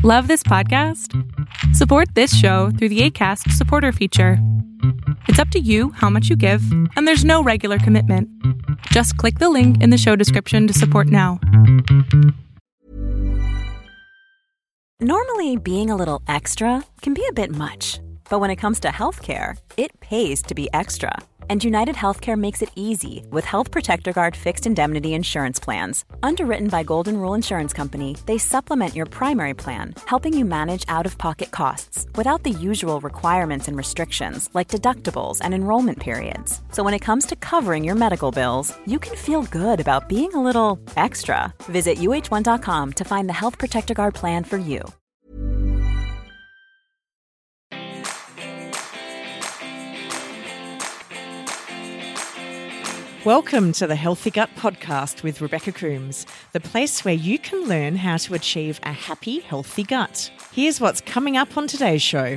Love this podcast? Support this show through the Acast supporter feature. It's up to you how much you give, and there's no regular commitment. Just click the link in the show description to support now. Normally, being a little extra can be a bit much, but when it comes to healthcare, it pays to be extra. And United Healthcare makes it easy with Health Protector Guard fixed indemnity insurance plans. Underwritten by Golden Rule Insurance Company, they supplement your primary plan, helping you manage out-of-pocket costs without the usual requirements and restrictions like deductibles and enrollment periods. So when it comes to covering your medical bills, you can feel good about being a little extra. Visit uh1.com to find the Health Protector Guard plan for you. Welcome to the Healthy Gut Podcast with Rebecca Coombs, the place where you can learn how to achieve a happy, healthy gut. Here's what's coming up on today's show.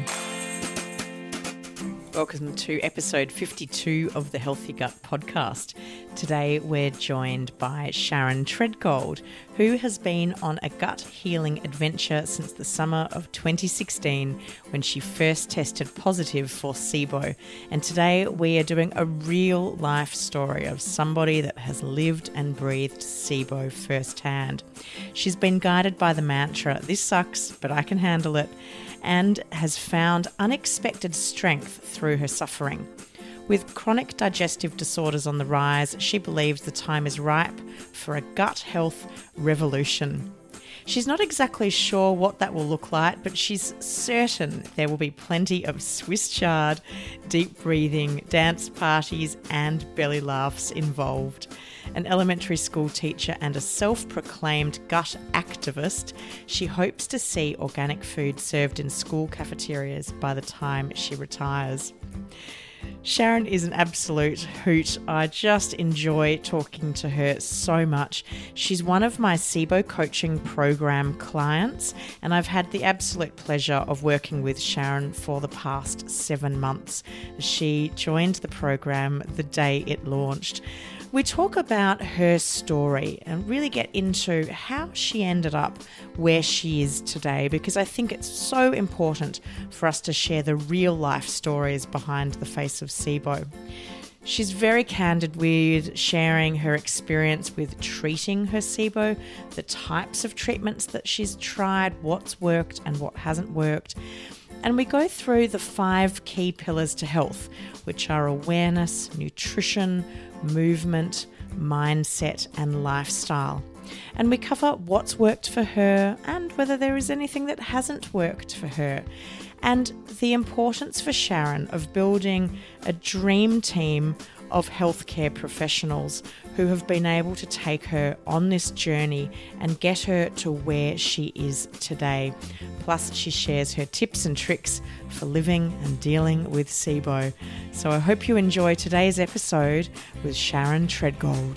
Welcome to episode 52 of the Healthy Gut Podcast. Today we're joined by Sharon Treadgold, who has been on a gut healing adventure since the summer of 2016 when she first tested positive for SIBO. And today we are doing a real life story of somebody that has lived and breathed SIBO firsthand. She's been guided by the mantra, "This sucks, but I can handle it," and has found unexpected strength through her suffering. With chronic digestive disorders on the rise, she believes the time is ripe for a gut health revolution. She's not exactly sure what that will look like, but she's certain there will be plenty of Swiss chard, deep breathing, dance parties, and belly laughs involved. An elementary school teacher and a self-proclaimed gut activist, she hopes to see organic food served in school cafeterias by the time she retires. Sharon is an absolute hoot. I just enjoy talking to her so much. She's one of my SIBO coaching program clients, and I've had the absolute pleasure of working with Sharon for the past 7 months. She joined the program the day it launched. We talk about her story and really get into how she ended up where she is today, because I think it's so important for us to share the real life stories behind the face of SIBO. She's very candid with sharing her experience with treating her SIBO, the types of treatments that she's tried, what's worked and what hasn't worked. And we go through the 5 key pillars to health, which are awareness, nutrition, movement, mindset, and lifestyle. And we cover what's worked for her and whether there is anything that hasn't worked for her. And the importance for Sharon of building a dream team of healthcare professionals who have been able to take her on this journey and get her to where she is today. Plus, she shares her tips and tricks for living and dealing with SIBO. So I hope you enjoy today's episode with Sharon Treadgold.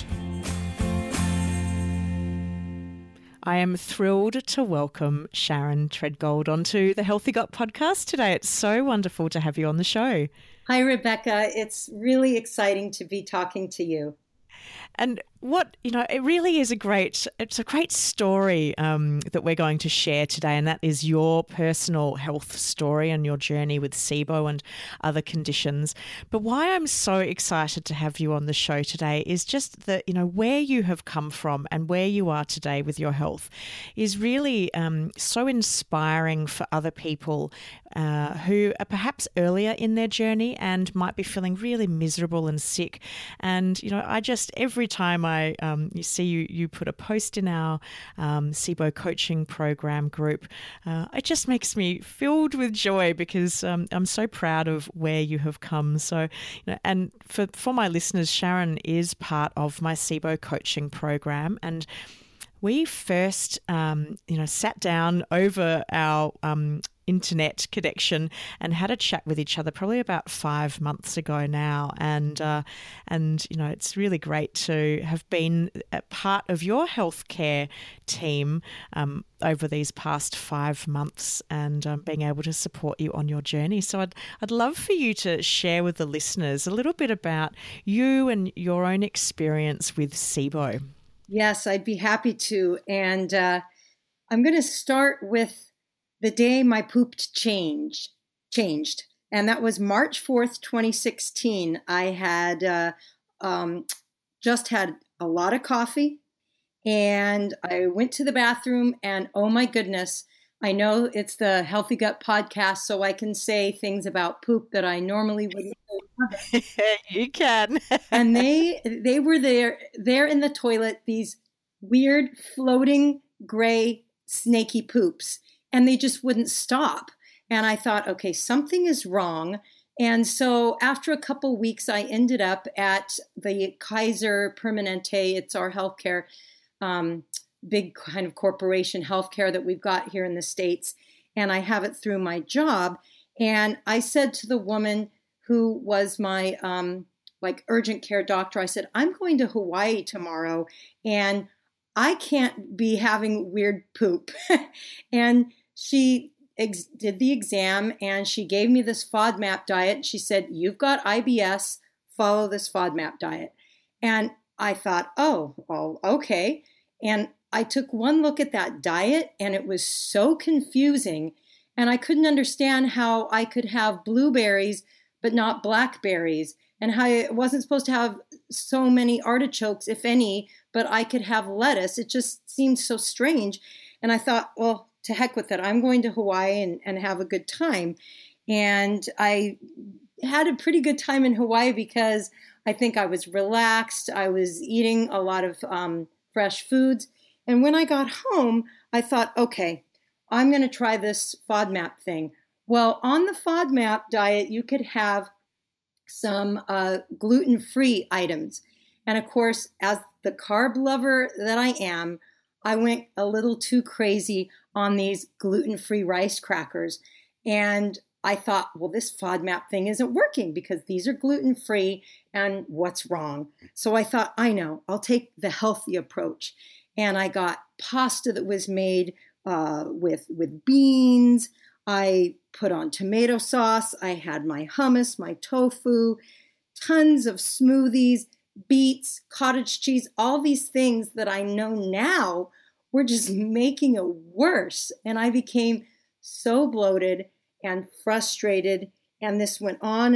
I am thrilled to welcome Sharon Treadgold onto the Healthy Gut Podcast today. It's so wonderful to have you on the show. Hi, Rebecca. It's really exciting to be talking to you. And it really is a great story that we're going to share today, and that is your personal health story and your journey with SIBO and other conditions. But why I'm so excited to have you on the show today is just that, where you have come from and where you are today with your health is really so inspiring for other people who are perhaps earlier in their journey and might be feeling really miserable and sick. And, every time you put a post in our SIBO coaching program group, it just makes me filled with joy because I'm so proud of where you have come. So, and for my listeners, Sharon is part of my SIBO coaching program, and we first, sat down over our internet connection and had a chat with each other probably about 5 months ago now. And it's really great to have been a part of your healthcare team over these past 5 months and being able to support you on your journey. So I'd love for you to share with the listeners a little bit about you and your own experience with SIBO. Yes, I'd be happy to. And I'm going to start with the day my poop changed. And that was March 4th, 2016. I had just had a lot of coffee, and I went to the bathroom, and oh my goodness, I know it's the Healthy Gut podcast, so I can say things about poop that I normally wouldn't say. You can. And they were there in the toilet, these weird floating gray snaky poops, and they just wouldn't stop. And I thought, okay, something is wrong. And so after a couple weeks, I ended up at the Kaiser Permanente. It's our healthcare, big kind of corporation healthcare that we've got here in the States. And I have it through my job. And I said to the woman who was my urgent care doctor, I said, I'm going to Hawaii tomorrow, and I can't be having weird poop. And she did the exam, and she gave me this FODMAP diet. She said, you've got IBS, follow this FODMAP diet. And I thought, oh, well, okay. And I took one look at that diet, and it was so confusing. And I couldn't understand how I could have blueberries, but not blackberries, and how I wasn't supposed to have so many artichokes, if any, but I could have lettuce. It just seemed so strange. And I thought, well, to heck with it. I'm going to Hawaii and have a good time. And I had a pretty good time in Hawaii because I think I was relaxed. I was eating a lot of fresh foods. And when I got home, I thought, okay, I'm going to try this FODMAP thing. Well, on the FODMAP diet, you could have some gluten-free items. And of course, as the carb lover that I am, I went a little too crazy on these gluten-free rice crackers. And I thought, well, this FODMAP thing isn't working because these are gluten-free, and what's wrong? So I thought, I know, I'll take the healthy approach. And I got pasta that was made with beans. I put on tomato sauce. I had my hummus, my tofu, tons of smoothies, beets, cottage cheese, all these things that I know now were just making it worse. And I became so bloated and frustrated, and this went on.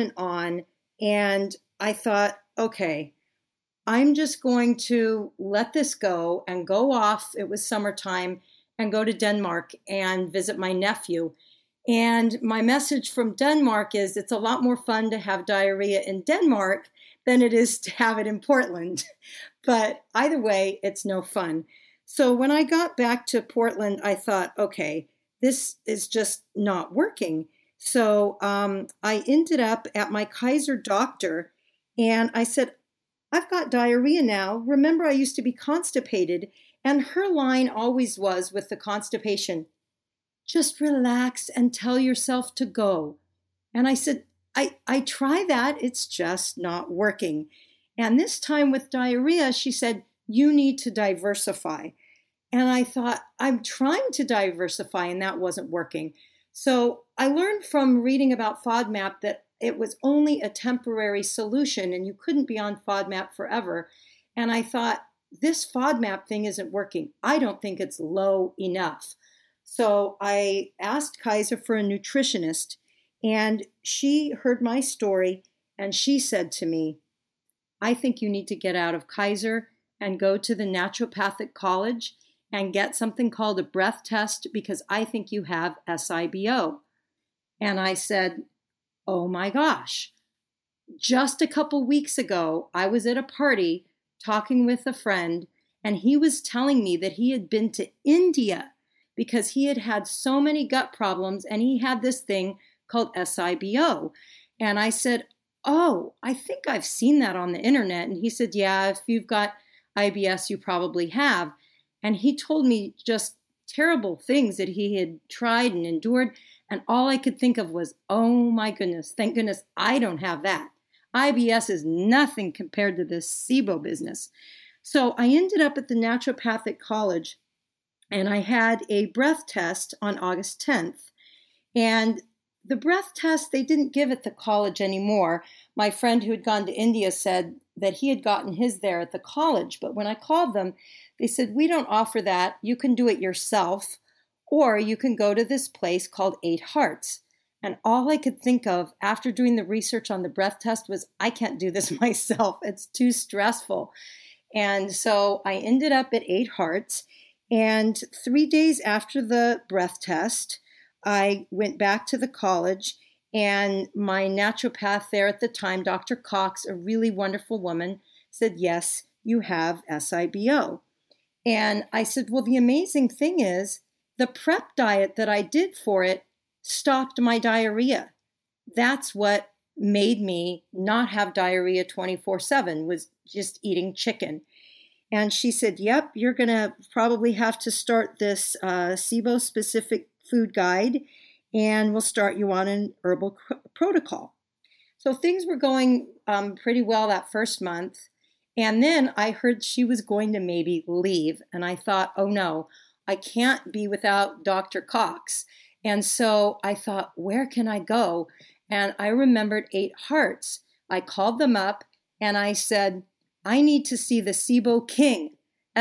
And I thought, okay, I'm just going to let this go and go off. It was summertime, and go to Denmark and visit my nephew. And my message from Denmark is it's a lot more fun to have diarrhea in Denmark than it is to have it in Portland. But either way, it's no fun. So when I got back to Portland, I thought, okay, this is just not working. So I ended up at my Kaiser doctor, and I said, I've got diarrhea now. Remember, I used to be constipated. And her line always was with the constipation, just relax and tell yourself to go. And I said, I try that. It's just not working. And this time with diarrhea, she said, you need to diversify. And I thought, I'm trying to diversify, and that wasn't working. So I learned from reading about FODMAP that it was only a temporary solution, and you couldn't be on FODMAP forever. And I thought, this FODMAP thing isn't working. I don't think it's low enough. So I asked Kaiser for a nutritionist, and she heard my story, and she said to me, I think you need to get out of Kaiser and go to the naturopathic college and get something called a breath test because I think you have SIBO. And I said, oh my gosh. Just a couple weeks ago, I was at a party talking with a friend, and he was telling me that he had been to India because he had had so many gut problems, and he had this thing called SIBO. And I said, oh, I think I've seen that on the internet. And he said, yeah, if you've got IBS, you probably have. And he told me just terrible things that he had tried and endured. And all I could think of was, oh my goodness, thank goodness I don't have that. IBS is nothing compared to this SIBO business. So I ended up at the naturopathic college, and I had a breath test on August 10th. And the breath test, they didn't give at the college anymore. My friend who had gone to India said that he had gotten his there at the college. But when I called them, they said, we don't offer that. You can do it yourself, or you can go to this place called 8 Hearts. And all I could think of after doing the research on the breath test was, I can't do this myself. It's too stressful. And so I ended up at 8 Hearts. And 3 days after the breath test, I went back to the college, and my naturopath there at the time, Dr. Cox, a really wonderful woman, said, yes, you have SIBO. And I said, well, the amazing thing is the prep diet that I did for it stopped my diarrhea. That's what made me not have diarrhea 24/7, was just eating chicken. And she said, yep, you're going to probably have to start this SIBO-specific food guide, and we'll start you on an herbal protocol. So things were going pretty well that first month. And then I heard she was going to maybe leave. And I thought, oh no, I can't be without Dr. Cox. And so I thought, where can I go? And I remembered 8 Hearts. I called them up and I said, I need to see the SIBO King,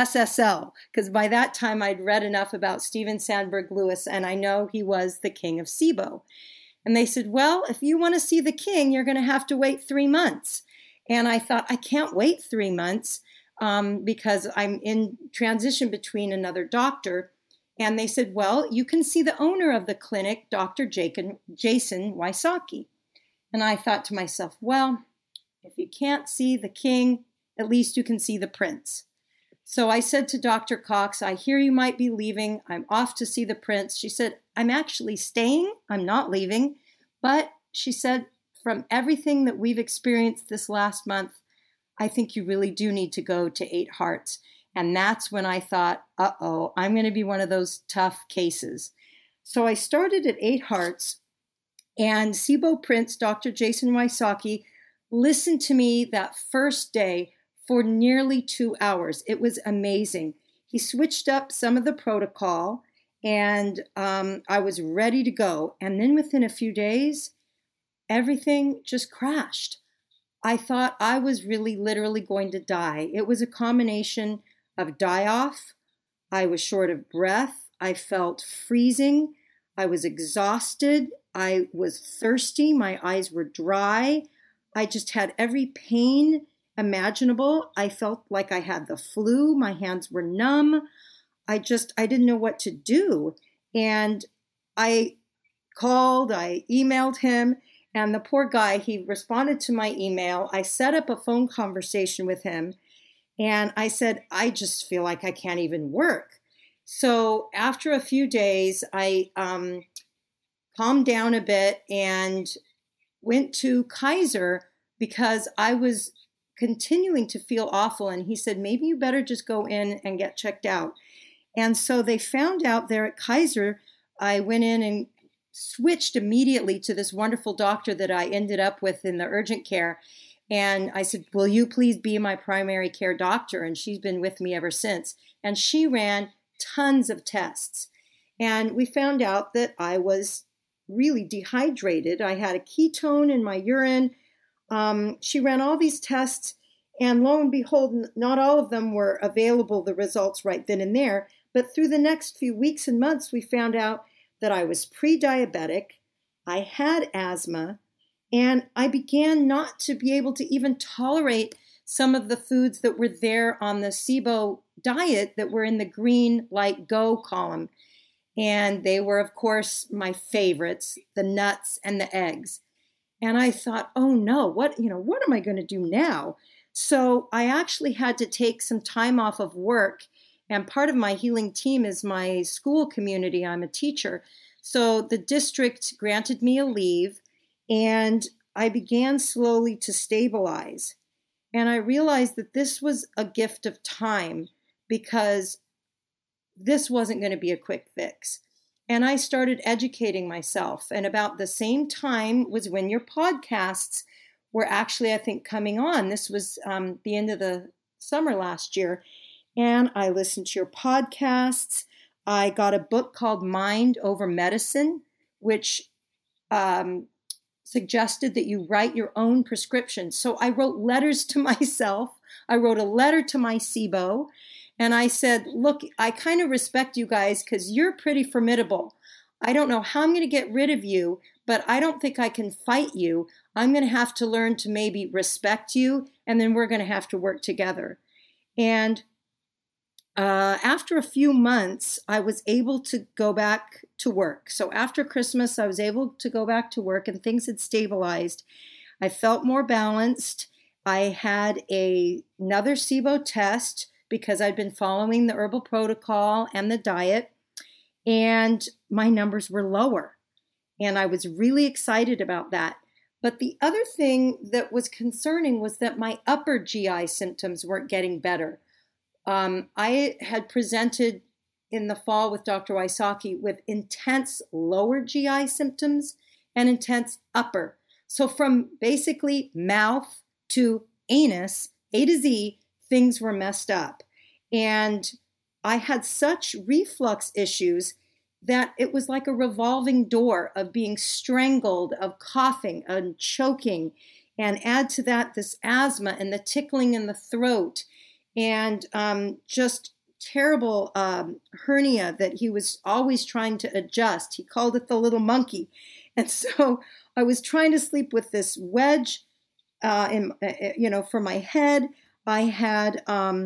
SSL, because by that time I'd read enough about Steven Sandberg Lewis, and I know he was the king of SIBO. And they said, well, if you want to see the king, you're going to have to wait 3 months. And I thought, I can't wait 3 months because I'm in transition between another doctor. And they said, well, you can see the owner of the clinic, Dr. Jason Wysocki. And I thought to myself, well, if you can't see the king, at least you can see the prince. So I said to Dr. Cox, I hear you might be leaving. I'm off to see the prince. She said, I'm actually staying. I'm not leaving. But she said, from everything that we've experienced this last month, I think you really do need to go to 8 Hearts. And that's when I thought, uh-oh, I'm going to be one of those tough cases. So I started at 8 Hearts, and SIBO Prince, Dr. Jason Wysocki, listened to me that first day for nearly 2 hours. It was amazing. He switched up some of the protocol, and I was ready to go. And then within a few days, everything just crashed. I thought I was really literally going to die. It was a combination of die-off. I was short of breath. I felt freezing. I was exhausted. I was thirsty. My eyes were dry. I just had every pain imaginable. I felt like I had the flu. My hands were numb. I didn't know what to do. And I called, I emailed him, and the poor guy, he responded to my email. I set up a phone conversation with him, and I said, I just feel like I can't even work. So after a few days, I calmed down a bit and went to Kaiser because I was continuing to feel awful. And he said, maybe you better just go in and get checked out. And so they found out there at Kaiser. I went in and switched immediately to this wonderful doctor that I ended up with in the urgent care. And I said, will you please be my primary care doctor? And she's been with me ever since. And she ran tons of tests. And we found out that I was really dehydrated. I had a ketone in my urine. She ran all these tests, and lo and behold, not all of them were available, the results right then and there. But through the next few weeks and months, we found out that I was pre-diabetic, I had asthma, and I began not to be able to even tolerate some of the foods that were there on the SIBO diet that were in the green, like, go column. And they were, of course, my favorites, the nuts and the eggs. And I thought, oh no, what am I going to do now? So I actually had to take some time off of work. And part of my healing team is my school community. I'm a teacher. So the district granted me a leave, and I began slowly to stabilize. And I realized that this was a gift of time because this wasn't going to be a quick fix. And I started educating myself. And about the same time was when your podcasts were actually, I think, coming on. This was the end of the summer last year. And I listened to your podcasts. I got a book called Mind Over Medicine, which suggested that you write your own prescription. So I wrote letters to myself. I wrote a letter to my SIBO. And I said, look, I kind of respect you guys because you're pretty formidable. I don't know how I'm going to get rid of you, but I don't think I can fight you. I'm going to have to learn to maybe respect you, and then we're going to have to work together. And after a few months, I was able to go back to work. So after Christmas, I was able to go back to work, and things had stabilized. I felt more balanced. I had another SIBO test because I'd been following the herbal protocol and the diet, and my numbers were lower. And I was really excited about that. But the other thing that was concerning was that my upper GI symptoms weren't getting better. I had presented in the fall with Dr. Wysocki with intense lower GI symptoms and intense upper. So from basically mouth to anus, A to Z, things were messed up. And I had such reflux issues that it was like a revolving door of being strangled, of coughing and choking. And add to that this asthma and the tickling in the throat and just terrible hernia that he was always trying to adjust. He called it the little monkey. And so I was trying to sleep with this wedge for my head. I had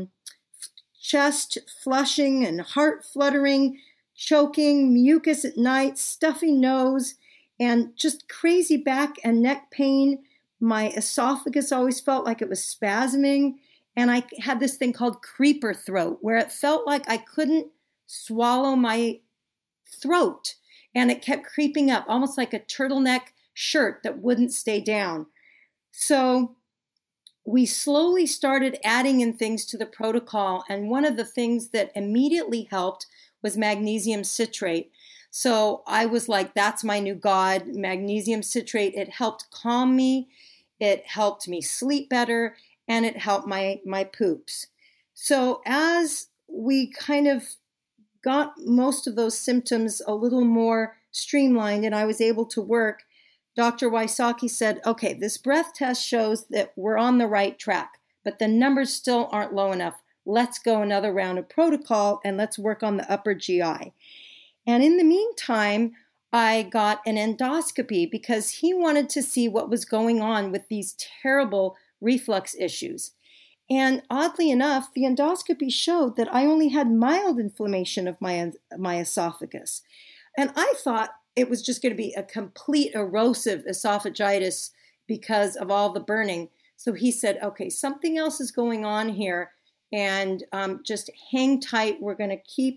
chest flushing and heart fluttering, choking, mucus at night, stuffy nose, and just crazy back and neck pain. My esophagus always felt like it was spasming. And I had this thing called creeper throat, where it felt like I couldn't swallow my throat. And it kept creeping up, almost like a turtleneck shirt that wouldn't stay down. So we slowly started adding in things to the protocol. And one of the things that immediately helped was magnesium citrate. So I was like, that's my new god, magnesium citrate. It helped calm me. It helped me sleep better. And it helped my poops. So as we kind of got most of those symptoms a little more streamlined and I was able to work, Dr. Wysocki said, okay, this breath test shows that we're on the right track, but the numbers still aren't low enough. Let's go another round of protocol and let's work on the upper GI. And in the meantime, I got an endoscopy because he wanted to see what was going on with these terrible reflux issues. And oddly enough, the endoscopy showed that I only had mild inflammation of my esophagus. And I thought it was just going to be a complete erosive esophagitis because of all the burning. So he said, okay, something else is going on here, and just hang tight. We're going to keep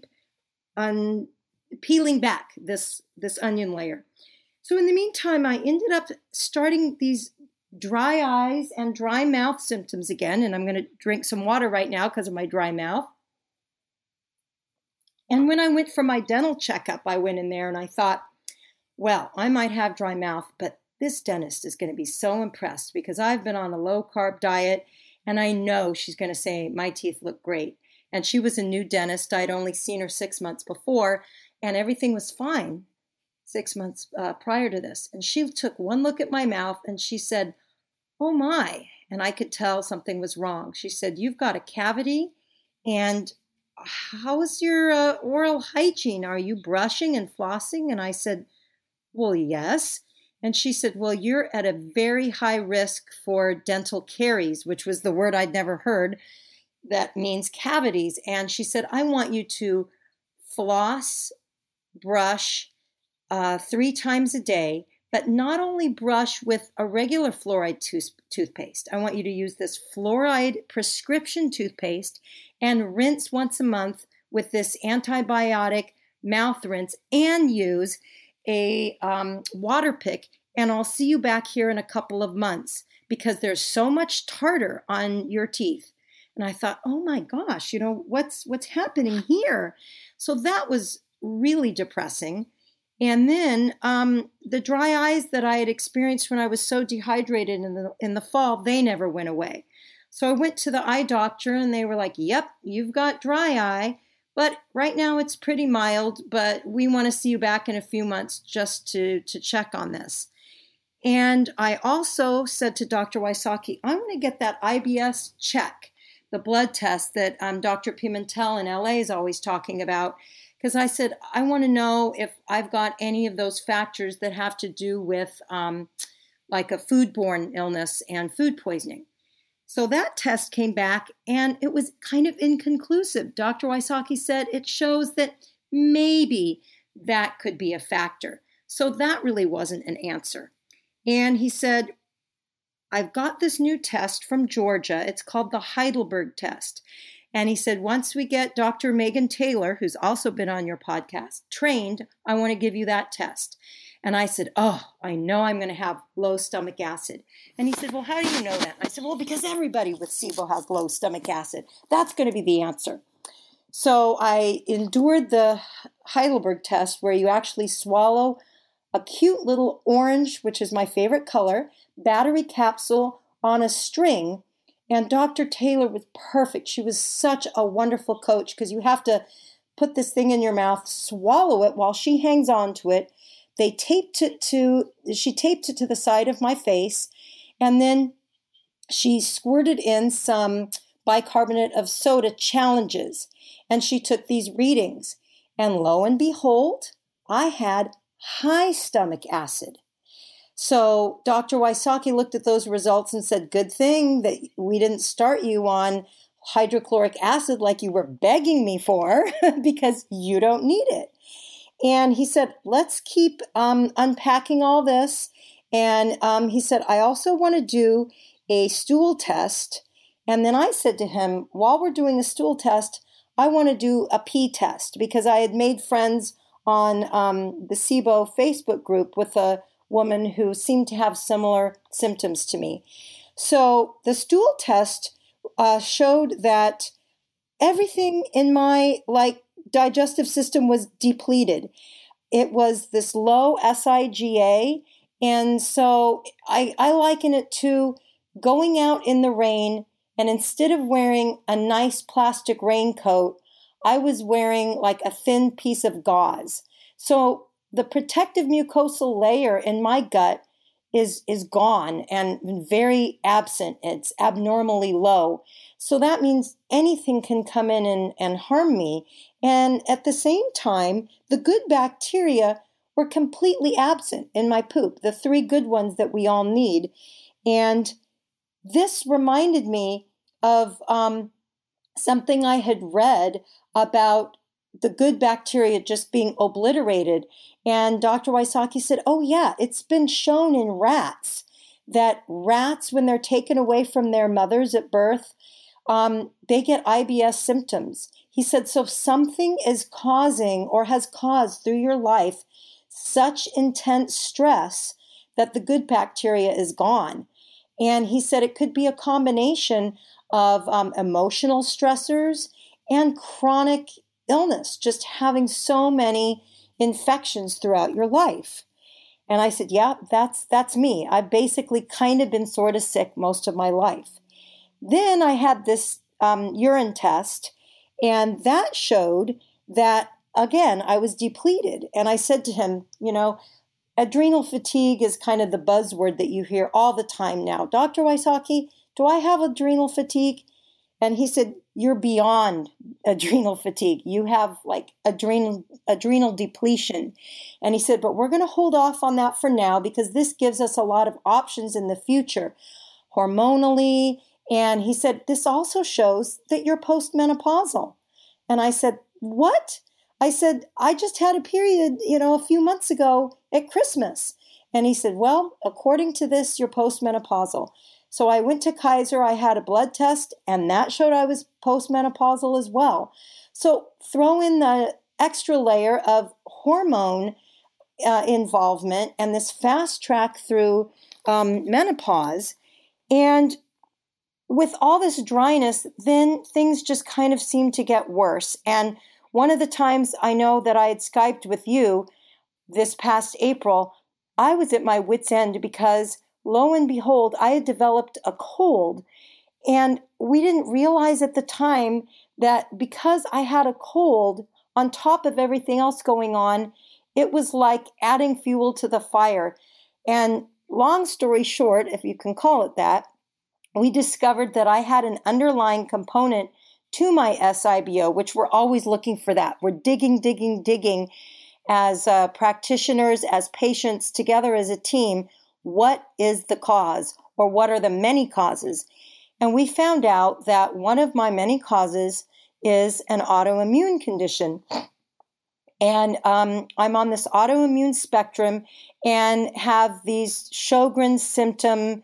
peeling back this onion layer. So in the meantime, I ended up starting these dry eyes and dry mouth symptoms again. And I'm going to drink some water right now because of my dry mouth. And when I went for my dental checkup, I went in there and I thought, well, I might have dry mouth, but this dentist is going to be so impressed because I've been on a low-carb diet and I know she's going to say my teeth look great. And she was a new dentist. I'd only seen her 6 months before and everything was fine 6 months prior to this. And she took one look at my mouth and she said, oh my, and I could tell something was wrong. She said, you've got a cavity, and how is your oral hygiene? Are you brushing and flossing? And I said, well, yes. And she said, well, you're at a very high risk for dental caries, which was the word I'd never heard. That means cavities. And she said, I want you to floss, brush 3 times a day, but not only brush with a regular fluoride toothpaste. I want you to use this fluoride prescription toothpaste and rinse once a month with this antibiotic mouth rinse and use a water pick. And I'll see you back here in a couple of months because there's so much tartar on your teeth. And I thought, oh my gosh, what's happening here? So that was really depressing. And then the dry eyes that I had experienced when I was so dehydrated in the fall, they never went away. So I went to the eye doctor and they were like, yep, you've got dry eye, but right now it's pretty mild, but we want to see you back in a few months just to check on this. And I also said to Dr. Wysocki, I want to get that IBS check the blood test that Dr. Pimentel in LA is always talking about. Because I said, I want to know if I've got any of those factors that have to do with like a foodborne illness and food poisoning. So that test came back and it was kind of inconclusive. Dr. Wysocki said it shows that maybe that could be a factor. So that really wasn't an answer. And he said, I've got this new test from Georgia. It's called the Heidelberg test. And he said, once we get Dr. Megan Taylor, who's also been on your podcast, trained, I want to give you that test. And I said, oh, I know I'm going to have low stomach acid. And he said, well, how do you know that? And I said, well, because everybody with SIBO has low stomach acid. That's going to be the answer. So I endured the Heidelberg test where you actually swallow a cute little orange, which is my favorite color, battery capsule on a string. And Dr. Taylor was perfect. She was such a wonderful coach because you have to put this thing in your mouth, swallow it while she hangs on to it. She taped it to the side of my face, and then she squirted in some bicarbonate of soda challenges, and she took these readings. And lo and behold, I had high stomach acid. So Dr. Wysocki looked at those results and said, good thing that we didn't start you on hydrochloric acid like you were begging me for because you don't need it. And he said, let's keep unpacking all this. And he said, I also want to do a stool test. And then I said to him, while we're doing a stool test, I want to do a pee test because I had made friends on the SIBO Facebook group with a woman who seemed to have similar symptoms to me. So the stool test showed that everything in my digestive system was depleted. It was this low SIGA, and so I liken it to going out in the rain, and instead of wearing a nice plastic raincoat, I was wearing like a thin piece of gauze. So the protective mucosal layer in my gut is gone and very absent. It's abnormally low. So that means anything can come in and harm me. And at the same time, the good bacteria were completely absent in my poop, the 3 good ones that we all need. And this reminded me of something I had read about the good bacteria just being obliterated. And Dr. Wysocki said, oh yeah, it's been shown in rats that rats, when they're taken away from their mothers at birth, they get IBS symptoms. He said, so something is causing or has caused through your life such intense stress that the good bacteria is gone. And he said it could be a combination of emotional stressors and chronic illness, just having so many infections throughout your life. And I said, yeah, that's me. I've basically kind of been sort of sick most of my life. Then I had this urine test, and that showed that, again, I was depleted. And I said to him, adrenal fatigue is kind of the buzzword that you hear all the time now. Dr. Wysocki, do I have adrenal fatigue? And he said, you're beyond adrenal fatigue. You have like adrenal depletion. And he said, but we're going to hold off on that for now because this gives us a lot of options in the future, hormonally. And he said, this also shows that you're postmenopausal. And I said, what? I said, I just had a period, a few months ago at Christmas. And he said, well, according to this, you're postmenopausal. So I went to Kaiser, I had a blood test, and that showed I was postmenopausal as well. So throw in the extra layer of hormone involvement and this fast track through menopause. And with all this dryness, then things just kind of seemed to get worse. And one of the times I know that I had Skyped with you this past April, I was at my wit's end because lo and behold, I had developed a cold. And we didn't realize at the time that because I had a cold, on top of everything else going on, it was like adding fuel to the fire. And long story short, if you can call it that, we discovered that I had an underlying component to my SIBO, which we're always looking for that. We're digging as practitioners, as patients, together as a team. What is the cause, or what are the many causes? And we found out that one of my many causes is an autoimmune condition. And I'm on this autoimmune spectrum and have these Sjogren's symptom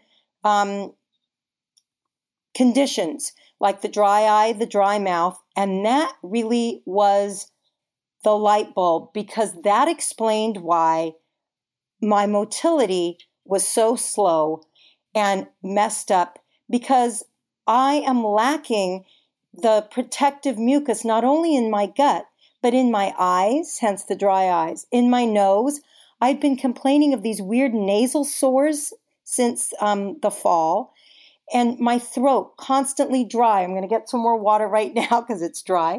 conditions, like the dry eye, the dry mouth. And that really was the light bulb, because that explained why my motility was so slow and messed up, because I am lacking the protective mucus, not only in my gut, but in my eyes, hence the dry eyes, in my nose. I'd been complaining of these weird nasal sores since the fall, and my throat constantly dry. I'm going to get some more water right now because it's dry.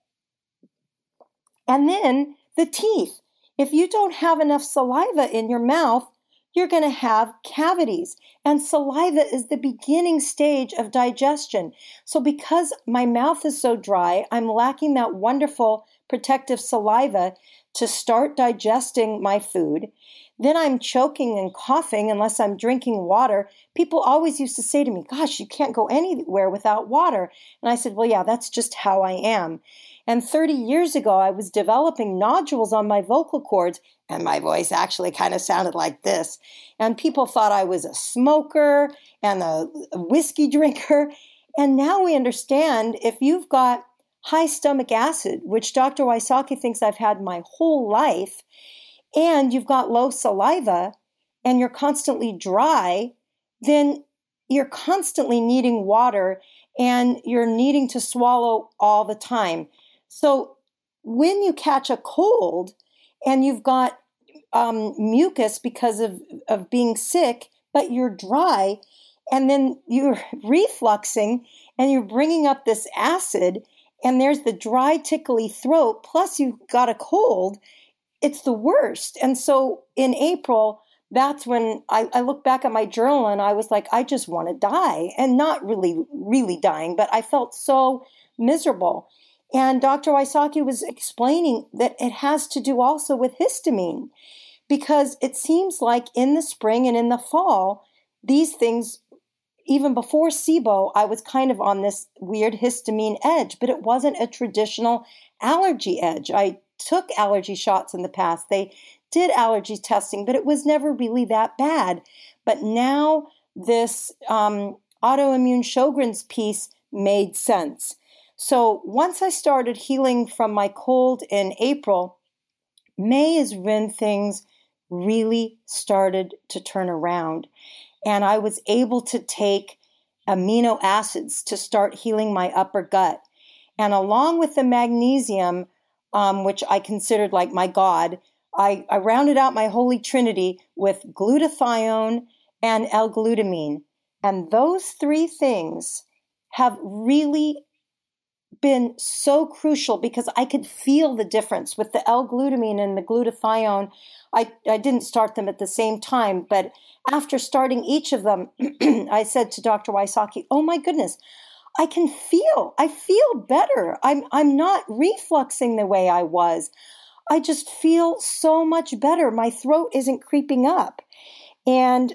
And then the teeth. If you don't have enough saliva in your mouth, you're going to have cavities. And saliva is the beginning stage of digestion. So because my mouth is so dry, I'm lacking that wonderful protective saliva to start digesting my food. Then I'm choking and coughing unless I'm drinking water. People always used to say to me, gosh, you can't go anywhere without water. And I said, well, yeah, that's just how I am. And 30 years ago, I was developing nodules on my vocal cords, and my voice actually kind of sounded like this. And people thought I was a smoker and a whiskey drinker. And now we understand, if you've got high stomach acid, which Dr. Wysocki thinks I've had my whole life, and you've got low saliva, and you're constantly dry, then you're constantly needing water, and you're needing to swallow all the time. So when you catch a cold and you've got mucus because of being sick, but you're dry, and then you're refluxing and you're bringing up this acid, and there's the dry, tickly throat, plus you've got a cold, it's the worst. And so in April, that's when I look back at my journal and I was like, I just want to die. And not really dying, but I felt so miserable. And Dr. Wysocki was explaining that it has to do also with histamine, because it seems like in the spring and in the fall, these things, even before SIBO, I was kind of on this weird histamine edge, but it wasn't a traditional allergy edge. I took allergy shots in the past. They did allergy testing, but it was never really that bad. But now this autoimmune Sjogren's piece made sense. So once I started healing from my cold in April, May is when things really started to turn around. And I was able to take amino acids to start healing my upper gut. And along with the magnesium, which I considered like my God, I rounded out my holy trinity with glutathione and L-glutamine. And those three things have really been so crucial, because I could feel the difference with the L-glutamine and the glutathione. I didn't start them at the same time, but after starting each of them, I said to Dr. Wysocki, oh my goodness, I feel better. I'm not refluxing the way I was. I just feel so much better. My throat isn't creeping up. And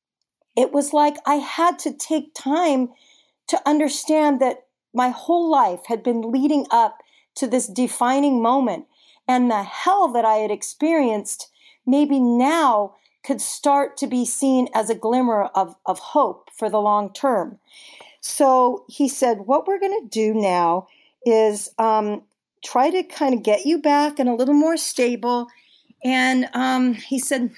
it was like I had to take time to understand that my whole life had been leading up to this defining moment, and the hell that I had experienced maybe now could start to be seen as a glimmer of hope for the long term. So he said, what we're going to do now is try to kind of get you back and a little more stable. And he said,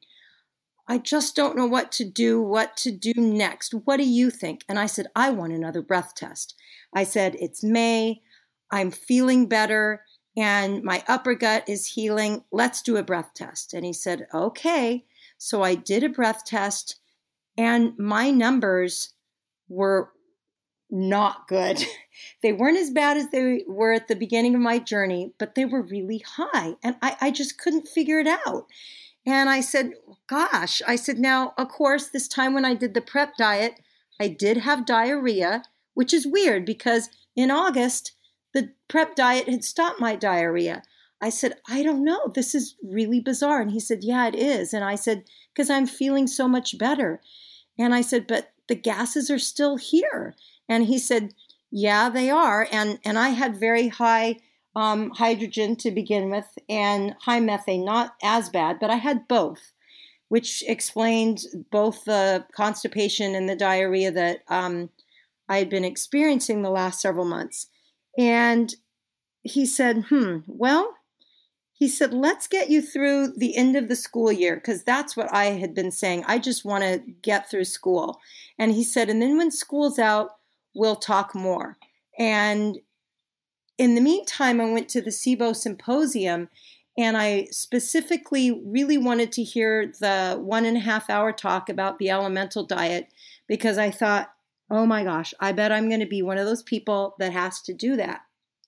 I just don't know what to do next. What do you think? And I said, I want another breath test. I said, it's May, I'm feeling better, and my upper gut is healing. Let's do a breath test. And he said, okay. So I did a breath test, and my numbers were not good. They weren't as bad as they were at the beginning of my journey, but they were really high, and I just couldn't figure it out. And I said, gosh, now, of course, this time when I did the prep diet, I did have diarrhea, which is weird because in August, the prep diet had stopped my diarrhea. I said, I don't know. This is really bizarre. And he said, yeah, it is. And I said, because I'm feeling so much better. And I said, but the gases are still here. And he said, yeah, they are. And I had very high hydrogen to begin with and high methane, not as bad, but I had both, which explained both the constipation and the diarrhea that I had been experiencing the last several months. And he said, he said, let's get you through the end of the school year, because that's what I had been saying. I just want to get through school. And he said, and then when school's out, we'll talk more. And in the meantime, I went to the SIBO symposium, and I specifically really wanted to hear the 1.5 hour talk about the elemental diet, because I thought, oh my gosh, I bet I'm going to be one of those people that has to do that.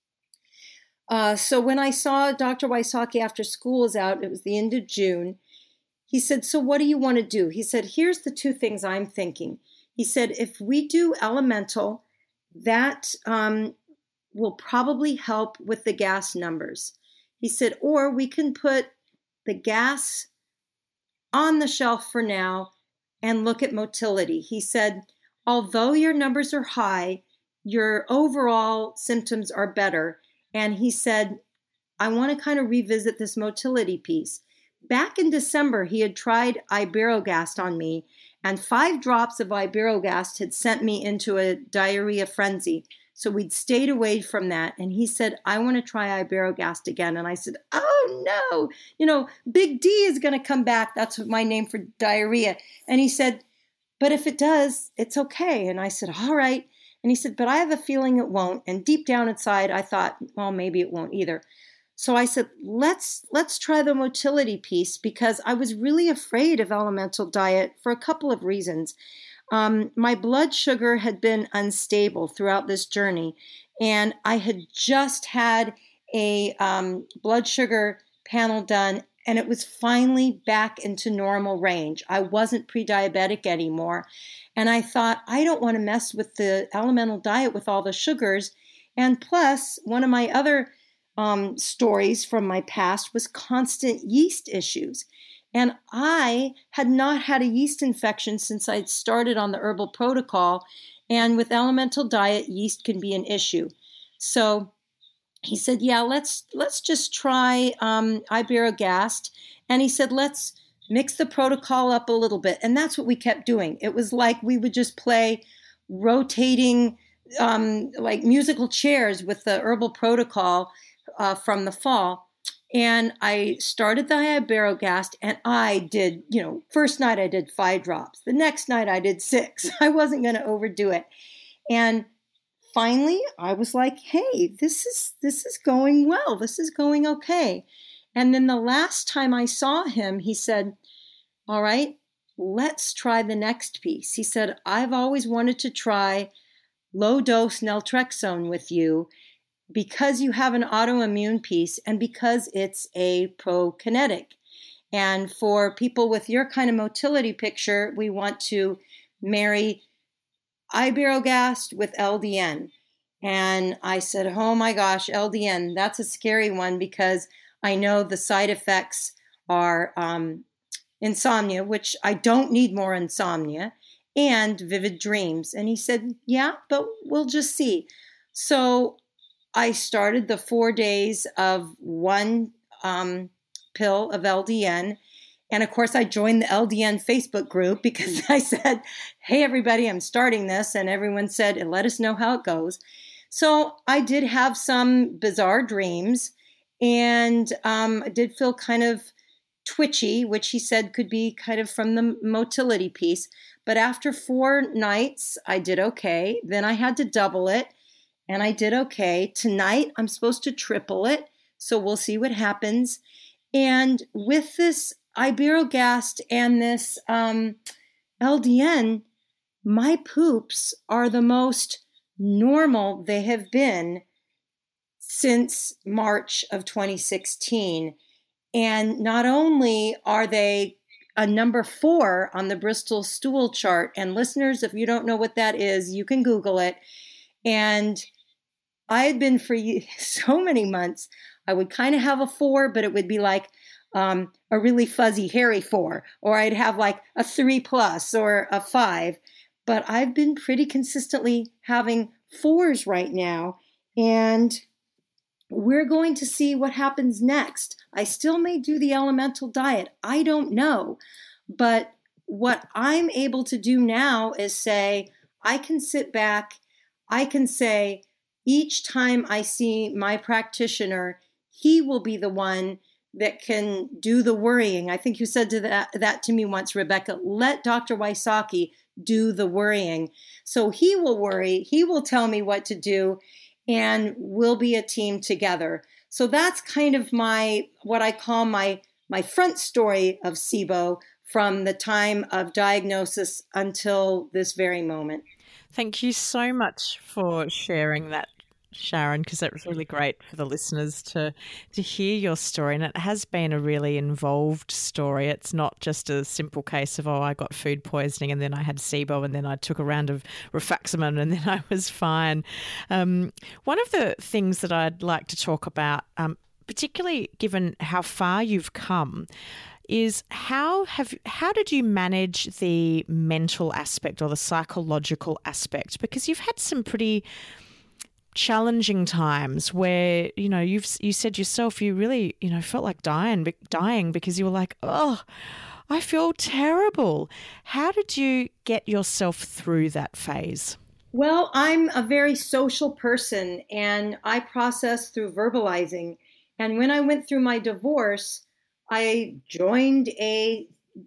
So when I saw Dr. Wysocki after school was out, it was the end of June, he said, so what do you want to do? He said, here's the 2 things I'm thinking. He said, if we do elemental, that will probably help with the gas numbers. He said, or we can put the gas on the shelf for now and look at motility. He said, although your numbers are high, your overall symptoms are better. And he said, I want to kind of revisit this motility piece. Back in December, he had tried Iberogast on me, and 5 drops of Iberogast had sent me into a diarrhea frenzy. So we'd stayed away from that. And he said, I want to try Iberogast again. And I said, oh no, Big D is going to come back. That's my name for diarrhea. And he said, but if it does, it's okay. And I said, all right. And he said, but I have a feeling it won't. And deep down inside, I thought, well, maybe it won't either. So I said, let's try the motility piece, because I was really afraid of elemental diet for a couple of reasons. My blood sugar had been unstable throughout this journey, and I had just had a blood sugar panel done, and it was finally back into normal range. I wasn't pre-diabetic anymore. And I thought, I don't want to mess with the elemental diet with all the sugars. And plus, one of my other stories from my past was constant yeast issues. And I had not had a yeast infection since I'd started on the herbal protocol. And with elemental diet, yeast can be an issue. So he said, yeah, let's just try Iberogast. And he said, let's mix the protocol up a little bit. And that's what we kept doing. It was like we would just play rotating like musical chairs with the herbal protocol from the fall. And I started the Iberogast, and I did, first night I did 5 drops. The next night I did 6. I wasn't going to overdo it. And finally I was like, hey, this is going well. This is going okay. And then the last time I saw him, he said, all right, let's try the next piece. He said, I've always wanted to try low-dose naltrexone with you because you have an autoimmune piece and because it's a prokinetic. And for people with your kind of motility picture, we want to marry Iberogast with LDN. And I said, oh my gosh, LDN, that's a scary one, because I know the side effects are insomnia, which I don't need more insomnia, and vivid dreams. And he said, yeah, but we'll just see. So I started the 4 days of 1 pill of LDN. And of course, I joined the LDN Facebook group because I said, hey, everybody, I'm starting this. And everyone said, and let us know how it goes. So I did have some bizarre dreams, and I did feel kind of twitchy, which he said could be kind of from the motility piece. But after 4 nights, I did okay. Then I had to double it, and I did okay. Tonight, I'm supposed to triple it, so we'll see what happens. And with this Iberogast and this LDN, my poops are the most normal they have been since March of 2016. And not only are they a number 4 on the Bristol stool chart. And listeners, if you don't know what that is, you can Google it. And I had been for so many months, I would kind of have a 4, but it would be like a really fuzzy, hairy 4, or I'd have like a 3+ or a 5. But I've been pretty consistently having 4s right now. And we're going to see what happens next. I still may do the elemental diet. I don't know. But what I'm able to do now is say, I can sit back. I can say, each time I see my practitioner, he will be the one that can do the worrying. I think you said that to me once, Rebecca. Let Dr. Wysocki do the worrying. So he will worry. He will tell me what to do. And we'll be a team together. So that's kind of what I call my front story of SIBO from the time of diagnosis until this very moment. Thank you so much for sharing that, Sharon, because that was really great for the listeners to hear your story. And it has been a really involved story. It's not just a simple case of, I got food poisoning and then I had SIBO and then I took a round of rifaximin and then I was fine. One of the things that I'd like to talk about, particularly given how far you've come, is how did you manage the mental aspect or the psychological aspect? Because you've had some pretty challenging times where, you said yourself, you really, felt like dying because you were like, I feel terrible. How did you get yourself through that phase? Well, I'm a very social person and I process through verbalizing. And when I went through my divorce, I joined a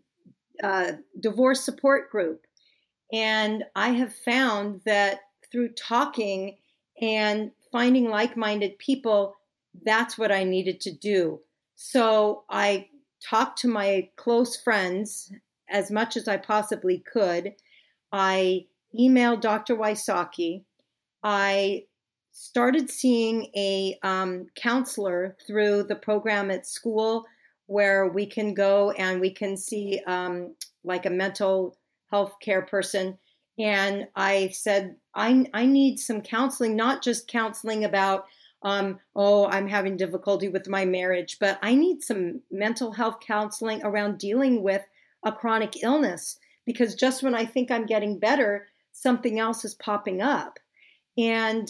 divorce support group. And I have found that through talking and finding like-minded people, that's what I needed to do. So I talked to my close friends as much as I possibly could. I emailed Dr. Wysocki. I started seeing a counselor through the program at school where we can go and we can see like a mental health care person. And I said, I need some counseling, not just counseling about, I'm having difficulty with my marriage, but I need some mental health counseling around dealing with a chronic illness, because just when I think I'm getting better, something else is popping up. And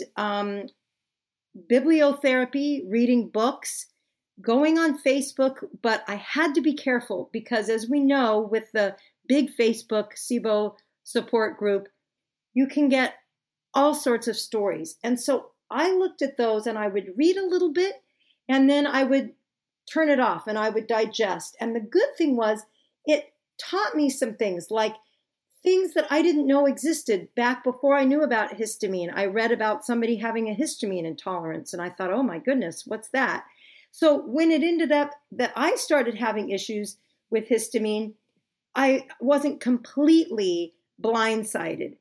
bibliotherapy, reading books, going on Facebook, but I had to be careful because, as we know, with the big Facebook SIBO support group, you can get all sorts of stories. And so I looked at those and I would read a little bit and then I would turn it off and I would digest. And the good thing was it taught me some things, like things that I didn't know existed back before I knew about histamine. I read about somebody having a histamine intolerance and I thought, oh my goodness, what's that? So when it ended up that I started having issues with histamine, I wasn't completely blindsided.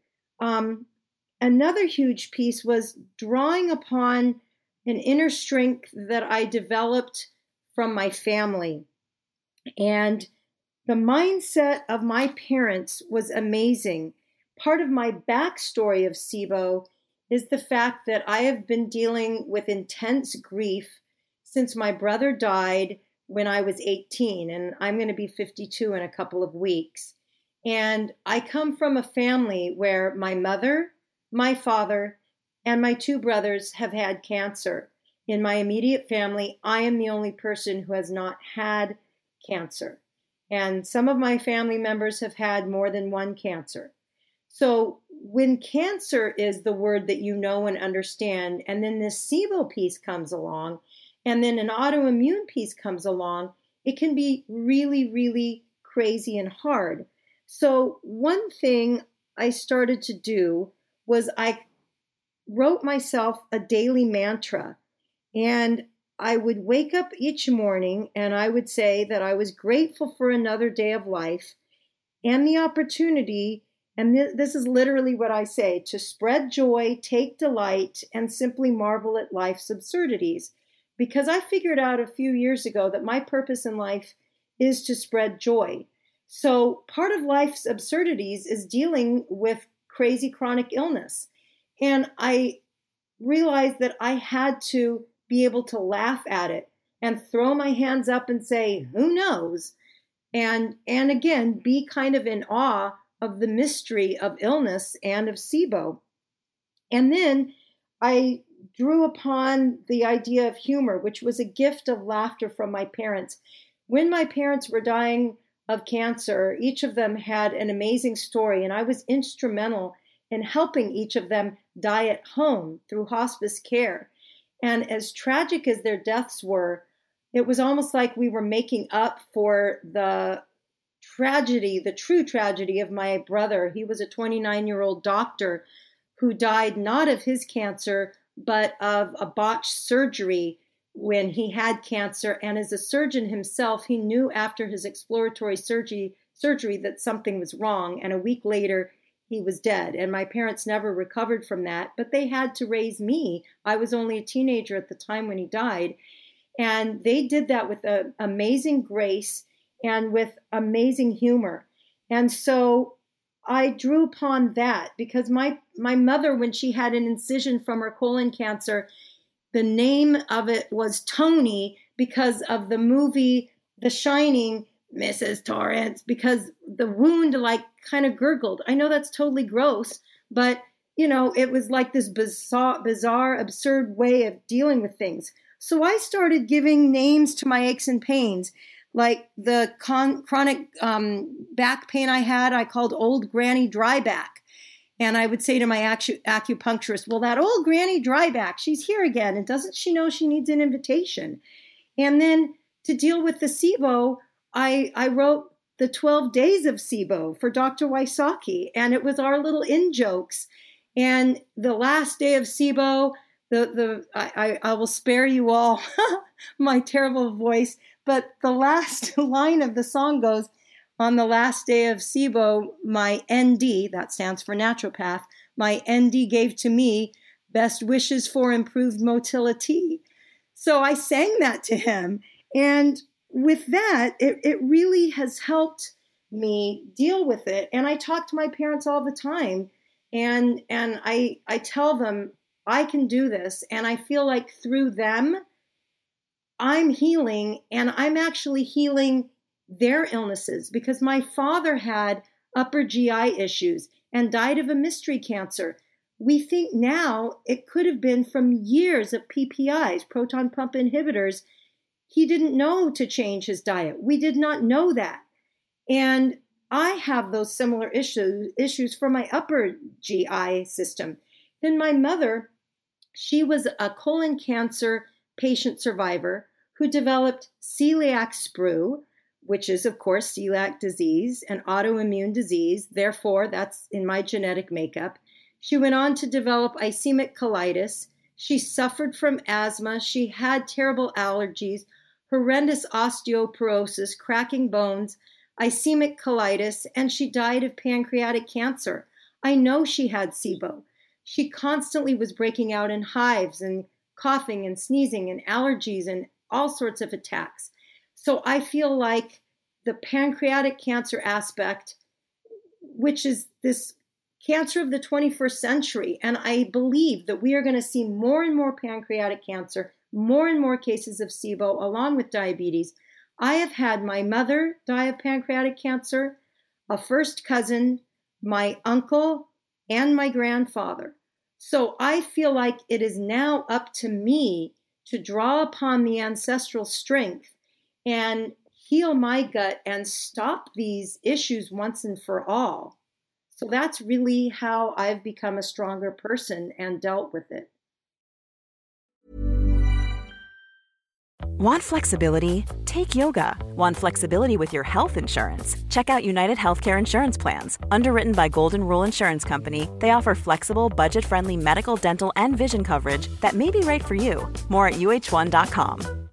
Another huge piece was drawing upon an inner strength that I developed from my family. And the mindset of my parents was amazing. Part of my backstory of SIBO is the fact that I have been dealing with intense grief since my brother died when I was 18, and I'm going to be 52 in a couple of weeks. And I come from a family where my mother, my father, and my 2 brothers have had cancer. In my immediate family, I am the only person who has not had cancer. And some of my family members have had more than one cancer. So when cancer is the word that you know and understand, and then this SIBO piece comes along, and then an autoimmune piece comes along, it can be really, really crazy and hard. So one thing I started to do was I wrote myself a daily mantra, and I would wake up each morning and I would say that I was grateful for another day of life and the opportunity, and this is literally what I say, to spread joy, take delight, and simply marvel at life's absurdities. Because I figured out a few years ago that my purpose in life is to spread joy. So part of life's absurdities is dealing with crazy chronic illness. And I realized that I had to be able to laugh at it and throw my hands up and say, who knows? And again, be kind of in awe of the mystery of illness and of SIBO. And then I drew upon the idea of humor, which was a gift of laughter from my parents. When my parents were dying of cancer, each of them had an amazing story, and I was instrumental in helping each of them die at home through hospice care. And as tragic as their deaths were, it was almost like we were making up for the tragedy, the true tragedy of my brother. He was a 29-year-old doctor who died not of his cancer, but of a botched surgery when he had cancer. And as a surgeon himself, he knew after his exploratory surgery that something was wrong. And a week later, he was dead. And my parents never recovered from that, but they had to raise me. I was only a teenager at the time when he died. And they did that with amazing grace and with amazing humor. And so I drew upon that because my mother, when she had an incision from her colon cancer, the name of it was Tony because of the movie The Shining, Mrs. Torrance, because the wound kind of gurgled. I know that's totally gross, but it was like this bizarre, absurd way of dealing with things. So I started giving names to my aches and pains, like the chronic back pain I had, I called Old Granny Dryback. And I would say to my acupuncturist, well, that old Granny Dryback, she's here again. And doesn't she know she needs an invitation? And then to deal with the SIBO, I wrote the 12 Days of SIBO for Dr. Wysocki. And it was our little in-jokes. And the last day of SIBO, I will spare you all my terrible voice, but the last line of the song goes, on the last day of SIBO, my ND, that stands for naturopath, my ND gave to me best wishes for improved motility. So I sang that to him. And with that, it really has helped me deal with it. And I talk to my parents all the time. And I tell them, I can do this. And I feel like through them, I'm healing, and I'm actually healing their illnesses because my father had upper GI issues and died of a mystery cancer. We think now it could have been from years of PPIs, proton pump inhibitors. He didn't know to change his diet. We did not know that. And I have those similar issues for my upper GI system. Then my mother, she was a colon cancer patient survivor who developed celiac sprue, which is, of course, celiac disease, an autoimmune disease. Therefore, that's in my genetic makeup. She went on to develop ischemic colitis. She suffered from asthma. She had terrible allergies, horrendous osteoporosis, cracking bones, ischemic colitis, and she died of pancreatic cancer. I know she had SIBO. She constantly was breaking out in hives and coughing and sneezing and allergies and all sorts of attacks. So I feel like the pancreatic cancer aspect, which is this cancer of the 21st century, and I believe that we are going to see more and more pancreatic cancer, more and more cases of SIBO, along with diabetes. I have had my mother die of pancreatic cancer, a first cousin, my uncle, and my grandfather. So I feel like it is now up to me to draw upon the ancestral strength and heal my gut and stop these issues once and for all. So that's really how I've become a stronger person and dealt with it. Want flexibility? Take yoga. Want flexibility with your health insurance? Check out United Healthcare Insurance Plans. Underwritten by Golden Rule Insurance Company, they offer flexible, budget-friendly medical, dental, and vision coverage that may be right for you. More at uh1.com.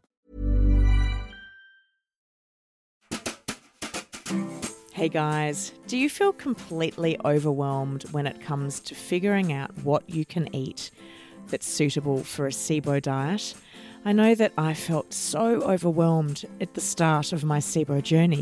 Hey guys, do you feel completely overwhelmed when it comes to figuring out what you can eat that's suitable for a SIBO diet? I know that I felt so overwhelmed at the start of my SIBO journey.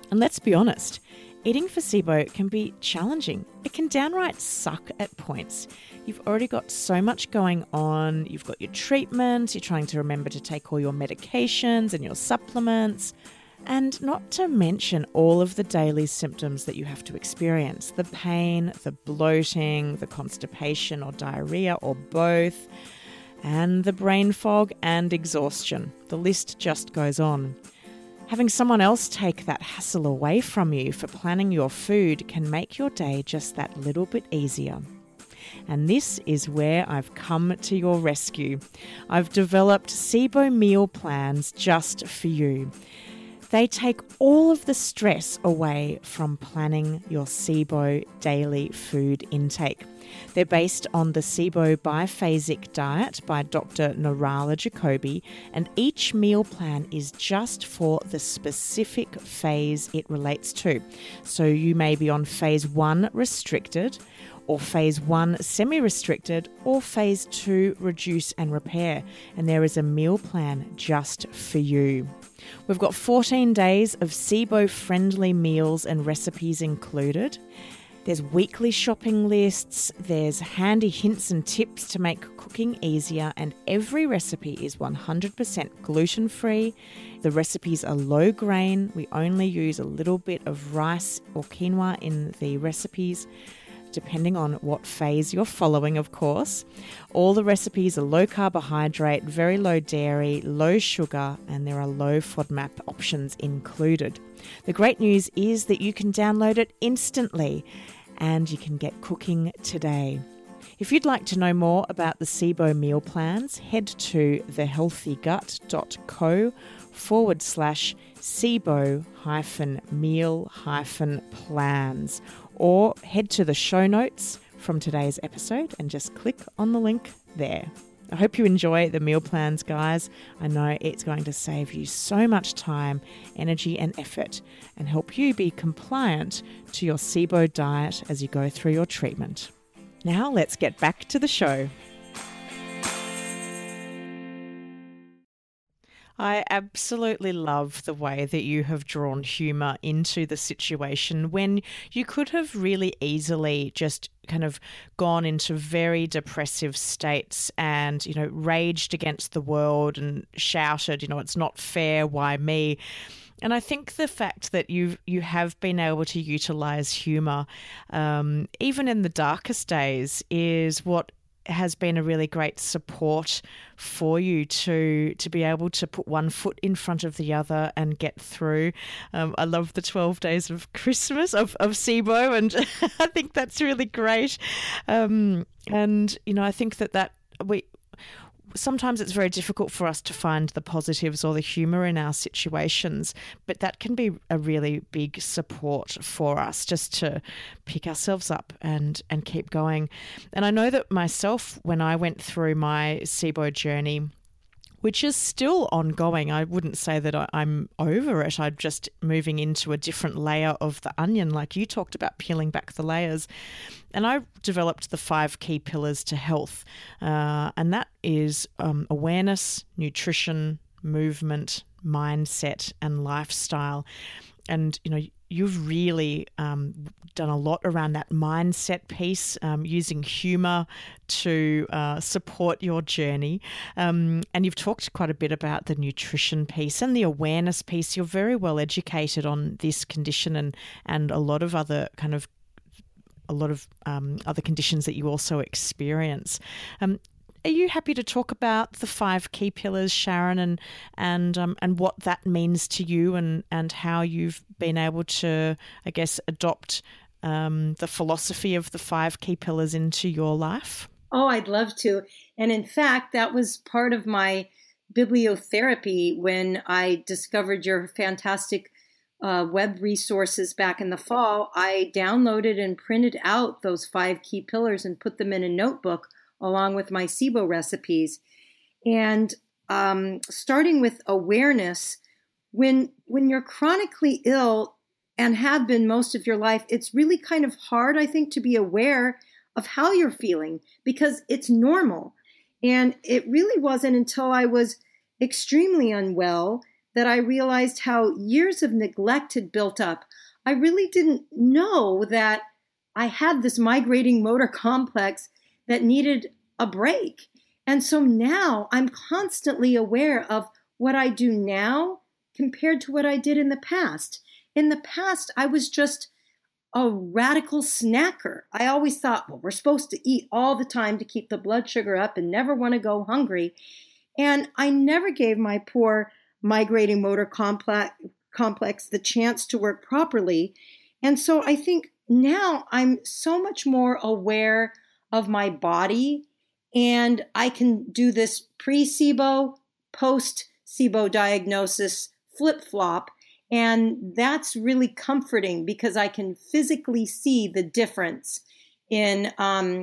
And let's be honest, eating for SIBO can be challenging. It can downright suck at points. You've already got so much going on. You've got your treatments, you're trying to remember to take all your medications and your supplements, and not to mention all of the daily symptoms that you have to experience. The pain, the bloating, the constipation or diarrhea or both, and the brain fog and exhaustion. The list just goes on. Having someone else take that hassle away from you for planning your food can make your day just that little bit easier. And this is where I've come to your rescue. I've developed SIBO meal plans just for you. They take all of the stress away from planning your SIBO daily food intake. They're based on the SIBO biphasic diet by Dr. Nirala Jacoby, and each meal plan is just for the specific phase it relates to. So you may be on phase 1 restricted, or phase 1 semi-restricted, or phase 2 reduce and repair, and there is a meal plan just for you. We've got 14 days of SIBO-friendly meals and recipes included. There's weekly shopping lists, there's handy hints and tips to make cooking easier, and every recipe is 100% gluten-free. The recipes are low grain. We only use a little bit of rice or quinoa in the recipes, depending on what phase you're following, of course. All the recipes are low carbohydrate, very low dairy, low sugar, and there are low FODMAP options included. The great news is that you can download it instantly and you can get cooking today. If you'd like to know more about the SIBO meal plans, head to thehealthygut.co/SIBO-meal-plans, or head to the show notes from today's episode and just click on the link there. I hope you enjoy the meal plans, guys. I know it's going to save you so much time, energy and effort and help you be compliant to your SIBO diet as you go through your treatment. Now let's get back to the show. I absolutely love the way that you have drawn humour into the situation when you could have really easily just kind of gone into very depressive states and, raged against the world and shouted, it's not fair, why me? And I think the fact that you have been able to utilise humour, even in the darkest days, is what has been a really great support for you to be able to put one foot in front of the other and get through. I love the 12 days of Christmas of SIBO, and I think that's really great. And I think that sometimes it's very difficult for us to find the positives or the humour in our situations, but that can be a really big support for us just to pick ourselves up and keep going. And I know that myself, when I went through my SIBO journey, which is still ongoing. I wouldn't say that I'm over it. I'm just moving into a different layer of the onion, like you talked about, peeling back the layers. And I developed the 5 key pillars to health, and that is awareness, nutrition, movement, mindset, and lifestyle. And, you've really done a lot around that mindset piece, using humour to support your journey. And you've talked quite a bit about the nutrition piece and the awareness piece. You're very well educated on this condition and a lot of other other conditions that you also experience. Are you happy to talk about the 5 key pillars, Sharon, and what that means to you and how you've been able to, I guess, adopt the philosophy of the 5 key pillars into your life? Oh, I'd love to. And in fact, that was part of my bibliotherapy when I discovered your fantastic web resources back in the fall. I downloaded and printed out those 5 key pillars and put them in a notebook along with my SIBO recipes. And starting with awareness, when you're chronically ill and have been most of your life, it's really kind of hard, I think, to be aware of how you're feeling because it's normal. And it really wasn't until I was extremely unwell that I realized how years of neglect had built up. I really didn't know that I had this migrating motor complex that needed a break. And so now I'm constantly aware of what I do now compared to what I did in the past. In the past, I was just a radical snacker. I always thought, well, we're supposed to eat all the time to keep the blood sugar up and never want to go hungry. And I never gave my poor migrating motor complex the chance to work properly. And so I think now I'm so much more aware of my body, and I can do this pre-SIBO, post-SIBO diagnosis flip-flop. And that's really comforting because I can physically see the difference in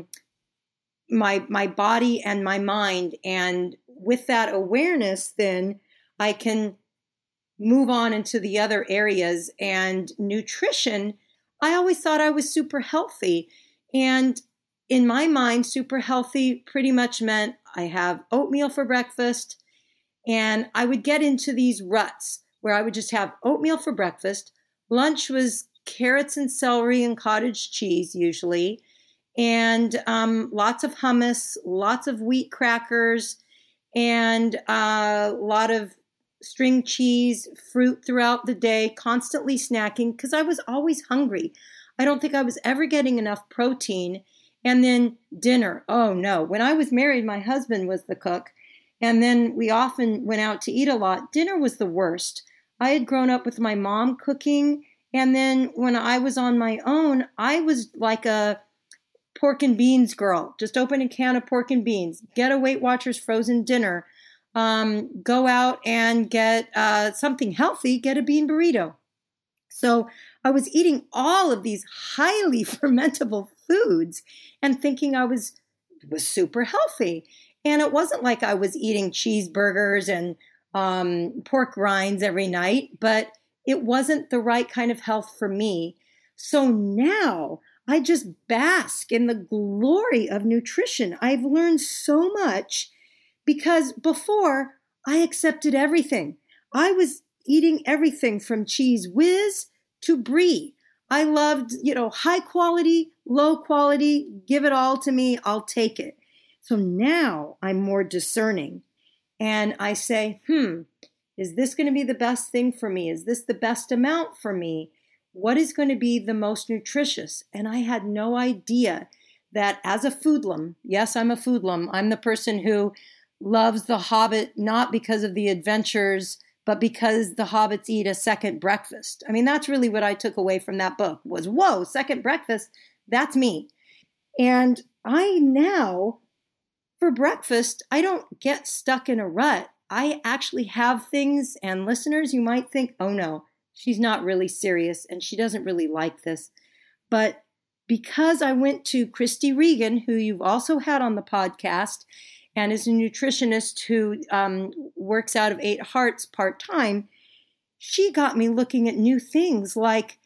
my body and my mind. And with that awareness, then I can move on into the other areas. And nutrition, I always thought I was super healthy. And in my mind, super healthy pretty much meant I have oatmeal for breakfast. And I would get into these ruts where I would just have oatmeal for breakfast. Lunch was carrots and celery and cottage cheese usually, and lots of hummus, lots of wheat crackers, and a lot of string cheese, fruit throughout the day, constantly snacking because I was always hungry. I don't think I was ever getting enough protein. And then dinner. Oh no, when I was married, my husband was the cook. And then we often went out to eat a lot. Dinner was the worst. I had grown up with my mom cooking. And then when I was on my own, I was like a pork and beans girl. Just open a can of pork and beans, get a Weight Watchers frozen dinner, go out and get something healthy, get a bean burrito. So I was eating all of these highly fermentable foods and thinking I was super healthy. And it wasn't like I was eating cheeseburgers and pork rinds every night, but it wasn't the right kind of health for me. So now I just bask in the glory of nutrition. I've learned so much because before I accepted everything. I was eating everything from Cheese Whiz to Brie. I loved, high quality, low quality, give it all to me, I'll take it. So now I'm more discerning and I say, is this going to be the best thing for me? Is this the best amount for me? What is going to be the most nutritious? And I had no idea that as a foodlum, yes, I'm a foodlum. I'm the person who loves The Hobbit, not because of the adventures, but because the hobbits eat a second breakfast. I mean, that's really what I took away from that book was, whoa, second breakfast, that's me. And I now, for breakfast, I don't get stuck in a rut. I actually have things, and listeners, you might think, oh no, she's not really serious and she doesn't really like this. But because I went to Christy Regan, who you've also had on the podcast, and is a nutritionist who works out of 8 Hearts part-time, she got me looking at new things like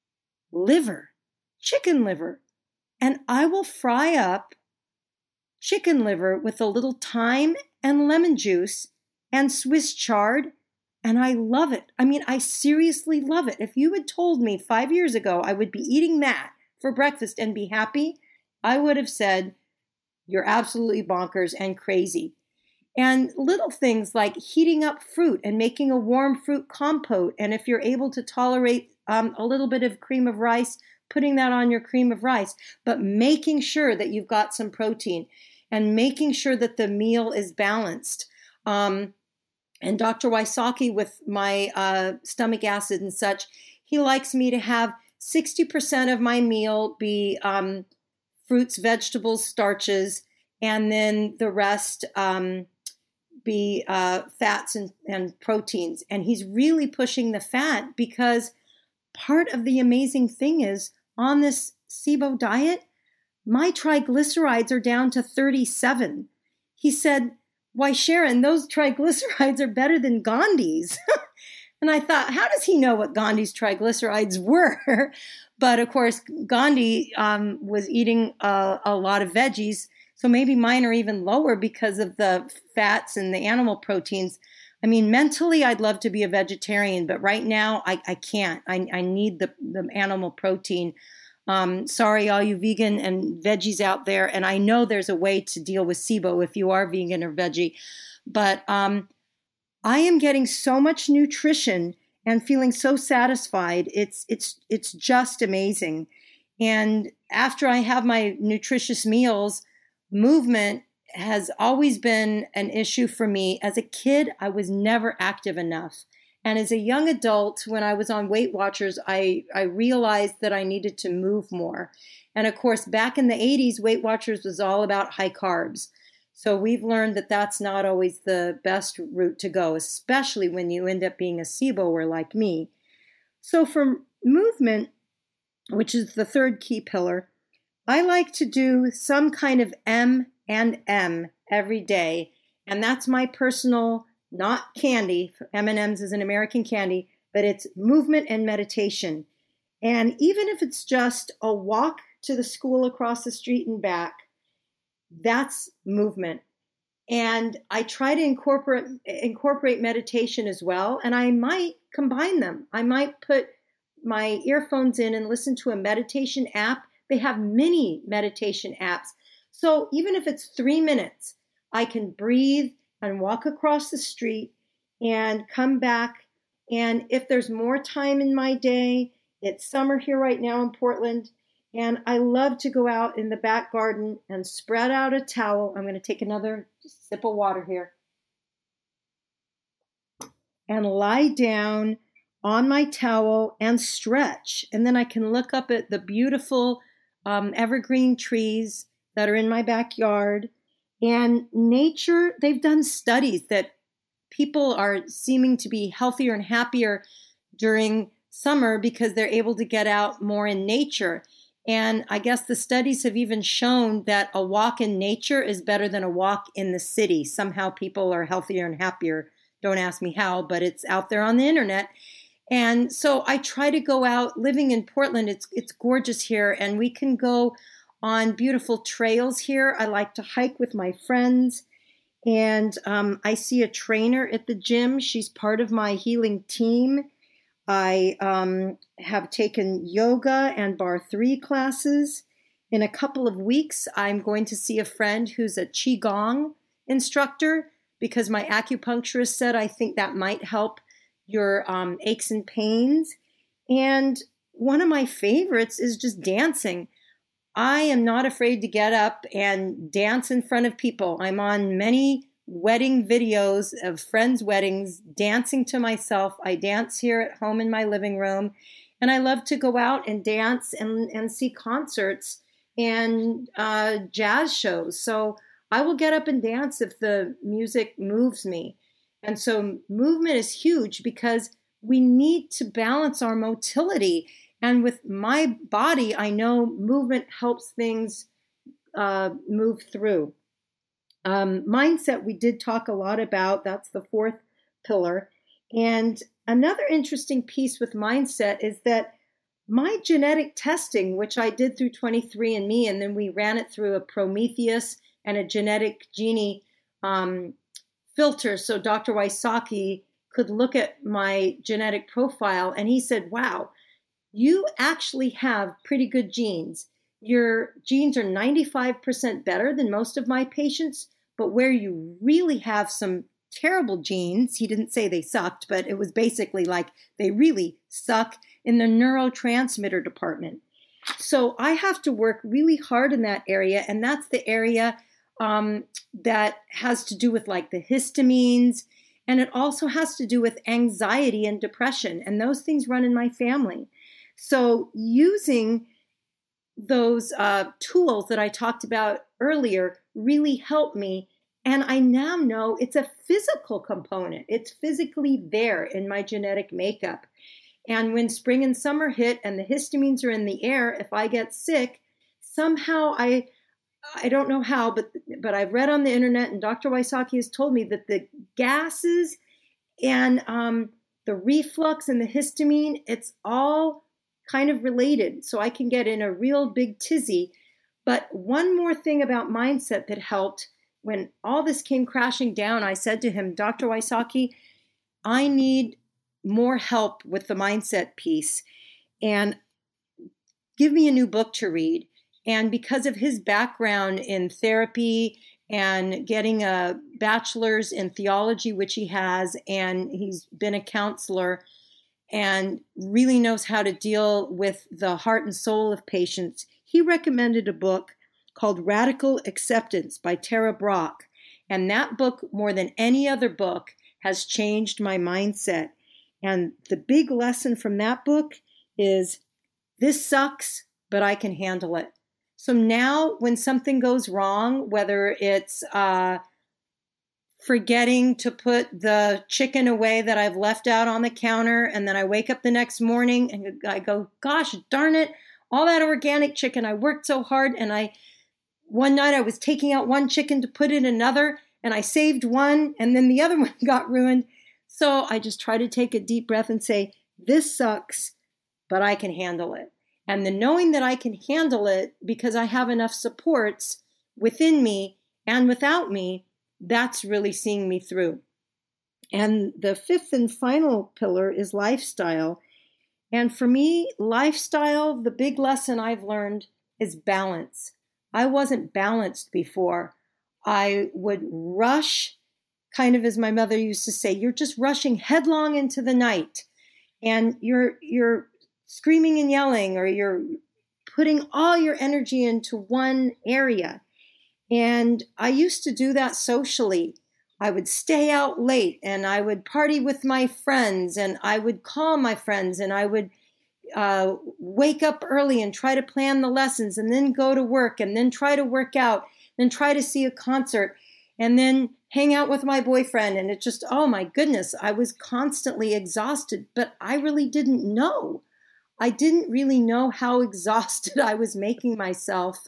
liver, chicken liver. And I will fry up chicken liver with a little thyme and lemon juice and Swiss chard, and I love it. I mean, I seriously love it. If you had told me 5 years ago I would be eating that for breakfast and be happy, I would have said, you're absolutely bonkers and crazy. And little things like heating up fruit and making a warm fruit compote. And if you're able to tolerate a little bit of cream of rice, putting that on your cream of rice, but making sure that you've got some protein and making sure that the meal is balanced. And Dr. Wysocki, with my stomach acid and such, he likes me to have 60% of my meal be fruits, vegetables, starches, and then the rest be fats and proteins. And he's really pushing the fat because part of the amazing thing is on this SIBO diet, my triglycerides are down to 37. He said, why, Sharon, those triglycerides are better than Gandhi's. And I thought, how does he know what Gandhi's triglycerides were? But of course, Gandhi was eating a lot of veggies, so maybe mine are even lower because of the fats and the animal proteins. I mean, mentally, I'd love to be a vegetarian, but right now I can't. I need the animal protein. Sorry, all you vegan and veggies out there. And I know there's a way to deal with SIBO if you are vegan or veggie. But I am getting so much nutrition and feeling so satisfied. It's just amazing. And after I have my nutritious meals, movement has always been an issue for me. As a kid, I was never active enough. And as a young adult, when I was on Weight Watchers, I realized that I needed to move more. And of course, back in the 80s, Weight Watchers was all about high carbs. So we've learned that that's not always the best route to go, especially when you end up being a SIBOer like me. So for movement, which is the third key pillar, I like to do some kind of M&M every day. And that's my personal, not candy. M&M's is an American candy, but it's movement and meditation. And even if it's just a walk to the school across the street and back, that's movement. And I try to incorporate meditation as well. And I might combine them. I might put my earphones in and listen to a meditation app. They have many meditation apps. So even if it's 3 minutes, I can breathe and walk across the street and come back. And if there's more time in my day, it's summer here right now in Portland, and I love to go out in the back garden and spread out a towel. I'm going to take another sip of water here. And lie down on my towel and stretch. And then I can look up at the beautiful evergreen trees that are in my backyard. And nature, they've done studies that people are seeming to be healthier and happier during summer because they're able to get out more in nature. And I guess the studies have even shown that a walk in nature is better than a walk in the city. Somehow people are healthier and happier. Don't ask me how, but it's out there on the internet. And so I try to go out. Living in Portland, it's gorgeous here, and we can go on beautiful trails here. I like to hike with my friends, and I see a trainer at the gym. She's part of my healing team. I have taken yoga and Bar 3 classes. In a couple of weeks, I'm going to see a friend who's a Qigong instructor because my acupuncturist said I think that might help your aches and pains. And one of my favorites is just dancing. I am not afraid to get up and dance in front of people. I'm on many wedding videos of friends' weddings, dancing to myself. I dance here at home in my living room, and I love to go out and dance and see concerts and jazz shows. So I will get up and dance if the music moves me. And so movement is huge because we need to balance our motility. And with my body, I know movement helps things move through. Mindset, we did talk a lot about. That's the fourth pillar. And another interesting piece with mindset is that my genetic testing, which I did through 23andMe, and then we ran it through a Prometheus and a genetic genie filter. So Dr. Wysocki could look at my genetic profile, and he said, wow, you actually have pretty good genes. Your genes are 95% better than most of my patients, but where you really have some terrible genes, he didn't say they sucked, but it was basically like they really suck in the neurotransmitter department. So I have to work really hard in that area, and that's the area that has to do with like the histamines, and it also has to do with anxiety and depression, and those things run in my family. So using those tools that I talked about earlier really helped me. And I now know it's a physical component. It's physically there in my genetic makeup. And when spring and summer hit and the histamines are in the air, if I get sick, somehow I don't know how, but I've read on the internet, and Dr. Wysocki has told me that the gases and the reflux and the histamine, it's all kind of related. So I can get in a real big tizzy. But one more thing about mindset that helped, when all this came crashing down, I said to him, Dr. Wysocki, I need more help with the mindset piece, and give me a new book to read. And because of his background in therapy and getting a bachelor's in theology, which he has, and he's been a counselor and really knows how to deal with the heart and soul of patients, he recommended a book called Radical Acceptance by Tara Brach. And that book, more than any other book, has changed my mindset. And the big lesson from that book is, this sucks, but I can handle it. So now when something goes wrong, whether it's forgetting to put the chicken away that I've left out on the counter, and then I wake up the next morning and I go, gosh, darn it, all that organic chicken, I worked so hard, and one night I was taking out one chicken to put in another, and I saved one, and then the other one got ruined. So I just try to take a deep breath and say, this sucks, but I can handle it. And the knowing that I can handle it because I have enough supports within me and without me, that's really seeing me through. And the fifth and final pillar is lifestyle. And for me, lifestyle, the big lesson I've learned is balance. I wasn't balanced before. I would rush, kind of as my mother used to say, you're just rushing headlong into the night. And you're screaming and yelling, or you're putting all your energy into one area. And I used to do that socially. I would stay out late and I would party with my friends, and I would call my friends, and I would wake up early and try to plan the lessons, and then go to work, and then try to work out, then try to see a concert, and then hang out with my boyfriend. And it just, oh my goodness, I was constantly exhausted, but I really didn't know. I didn't really know how exhausted I was making myself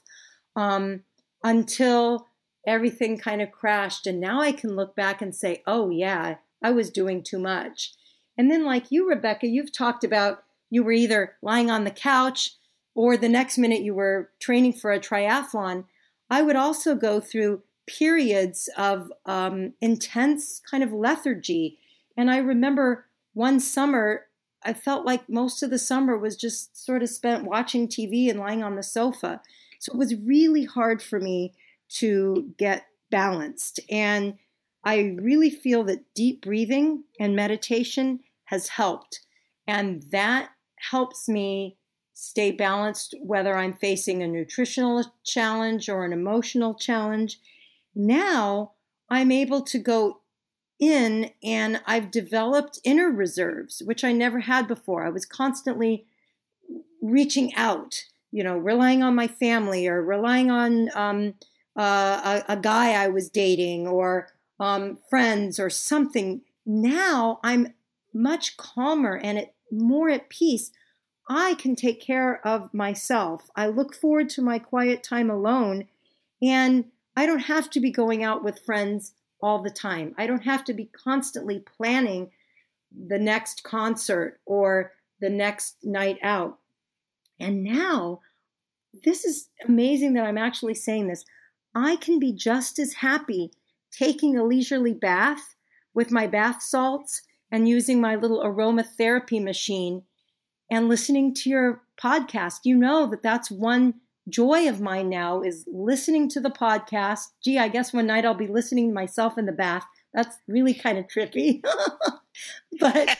until everything kind of crashed. And now I can look back and say, oh yeah, I was doing too much. And then like you, Rebecca, you've talked about you were either lying on the couch or the next minute you were training for a triathlon. I would also go through periods of intense kind of lethargy. And I remember one summer, I felt like most of the summer was just sort of spent watching TV and lying on the sofa. So it was really hard for me to get balanced. And I really feel that deep breathing and meditation has helped. And that helps me stay balanced, whether I'm facing a nutritional challenge or an emotional challenge. Now I'm able to go in, and I've developed inner reserves, which I never had before. I was constantly reaching out, relying on my family, or relying on a guy I was dating, or friends or something. Now I'm much calmer and more at peace. I can take care of myself. I look forward to my quiet time alone, and I don't have to be going out with friends all the time. I don't have to be constantly planning the next concert or the next night out. And now, this is amazing that I'm actually saying this. I can be just as happy taking a leisurely bath with my bath salts and using my little aromatherapy machine and listening to your podcast. You know that that's one joy of mine now, is listening to the podcast. Gee, I guess one night I'll be listening to myself in the bath. That's really kind of trippy. But,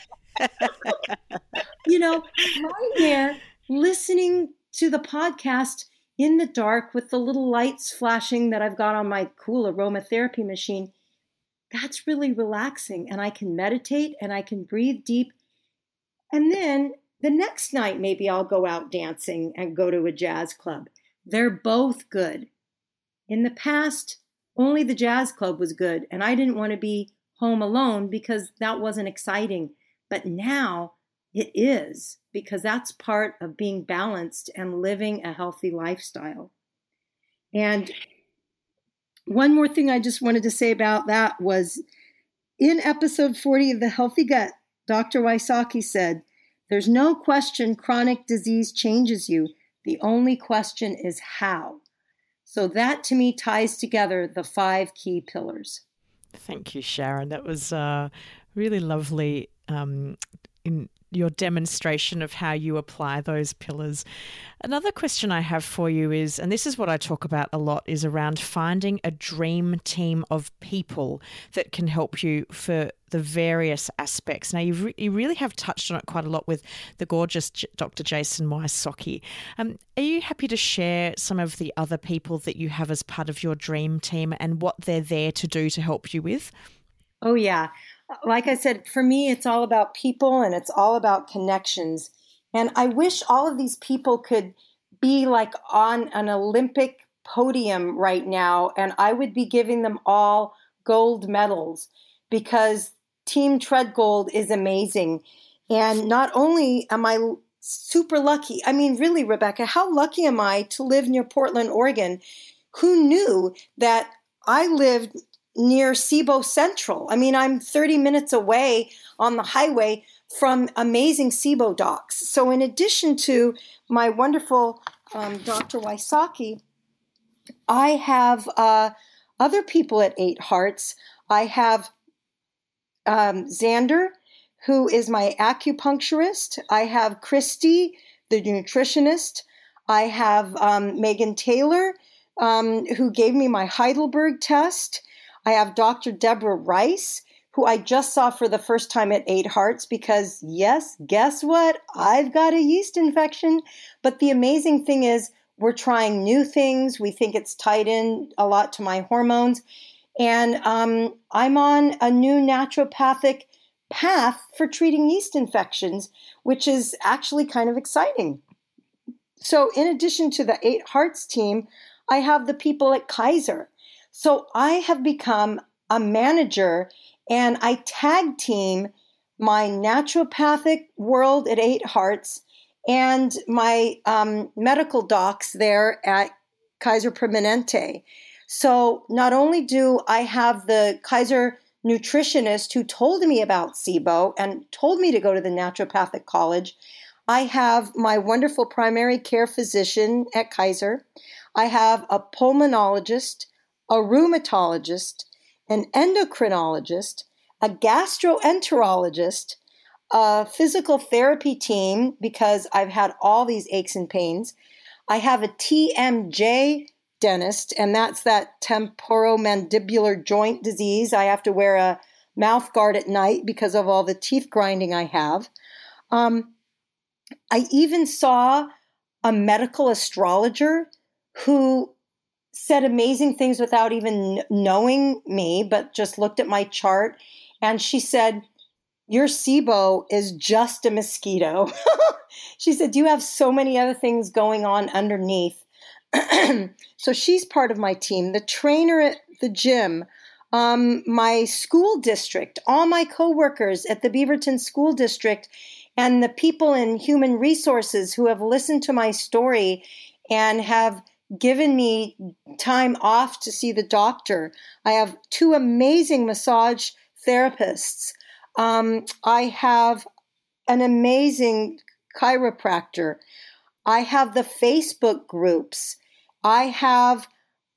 lying there, listening to the podcast in the dark with the little lights flashing that I've got on my cool aromatherapy machine, that's really relaxing. And I can meditate and I can breathe deep. And then the next night, maybe I'll go out dancing and go to a jazz club. They're both good. In the past, only the jazz club was good, and I didn't want to be home alone because that wasn't exciting. But now it is, because that's part of being balanced and living a healthy lifestyle. And one more thing I just wanted to say about that was, in episode 40 of The Healthy Gut, Dr. Wysocki said, "There's no question chronic disease changes you. The only question is how." So that to me ties together the 5 key pillars. Thank you, Sharon. That was Really lovely in your demonstration of how you apply those pillars. Another question I have for you is, and this is what I talk about a lot, is around finding a dream team of people that can help you for the various aspects. Now, you really have touched on it quite a lot with the gorgeous Dr. Jason Wysocki. Are you happy to share some of the other people that you have as part of your dream team and what they're there to do to help you with? Oh, yeah. Like I said, for me, it's all about people and it's all about connections. And I wish all of these people could be like on an Olympic podium right now, and I would be giving them all gold medals because Team Tread Gold is amazing. And not only am I super lucky, I mean, really, Rebecca, how lucky am I to live near Portland, Oregon? Who knew that I lived near SIBO Central? I mean, I'm 30 minutes away on the highway from amazing SIBO docs. So in addition to my wonderful Dr. Wysocki, I have other people at 8 Hearts. I have Xander, who is my acupuncturist. I have Christy, the nutritionist. I have Megan Taylor, who gave me my Heidelberg test. I have Dr. Deborah Rice, who I just saw for the first time at 8 Hearts because, yes, guess what? I've got a yeast infection. But the amazing thing is we're trying new things. We think it's tied in a lot to my hormones. And I'm on a new naturopathic path for treating yeast infections, which is actually kind of exciting. So in addition to the 8 Hearts team, I have the people at Kaiser. So I have become a manager and I tag team my naturopathic world at 8 Hearts and my medical docs there at Kaiser Permanente. So not only do I have the Kaiser nutritionist who told me about SIBO and told me to go to the naturopathic college, I have my wonderful primary care physician at Kaiser. I have a pulmonologist, a rheumatologist, an endocrinologist, a gastroenterologist, a physical therapy team because I've had all these aches and pains. I have a TMJ dentist, and that's that temporomandibular joint disease. I have to wear a mouth guard at night because of all the teeth grinding I have. I even saw a medical astrologer who said amazing things without even knowing me, but just looked at my chart. And she said, your SIBO is just a mosquito. She said, you have so many other things going on underneath. So she's part of my team. The trainer at the gym, my school district, all my coworkers at the Beaverton School District, and the people in human resources who have listened to my story and have given me time off to see the doctor. I have 2 amazing massage therapists. I have an amazing chiropractor. I have the Facebook groups. I have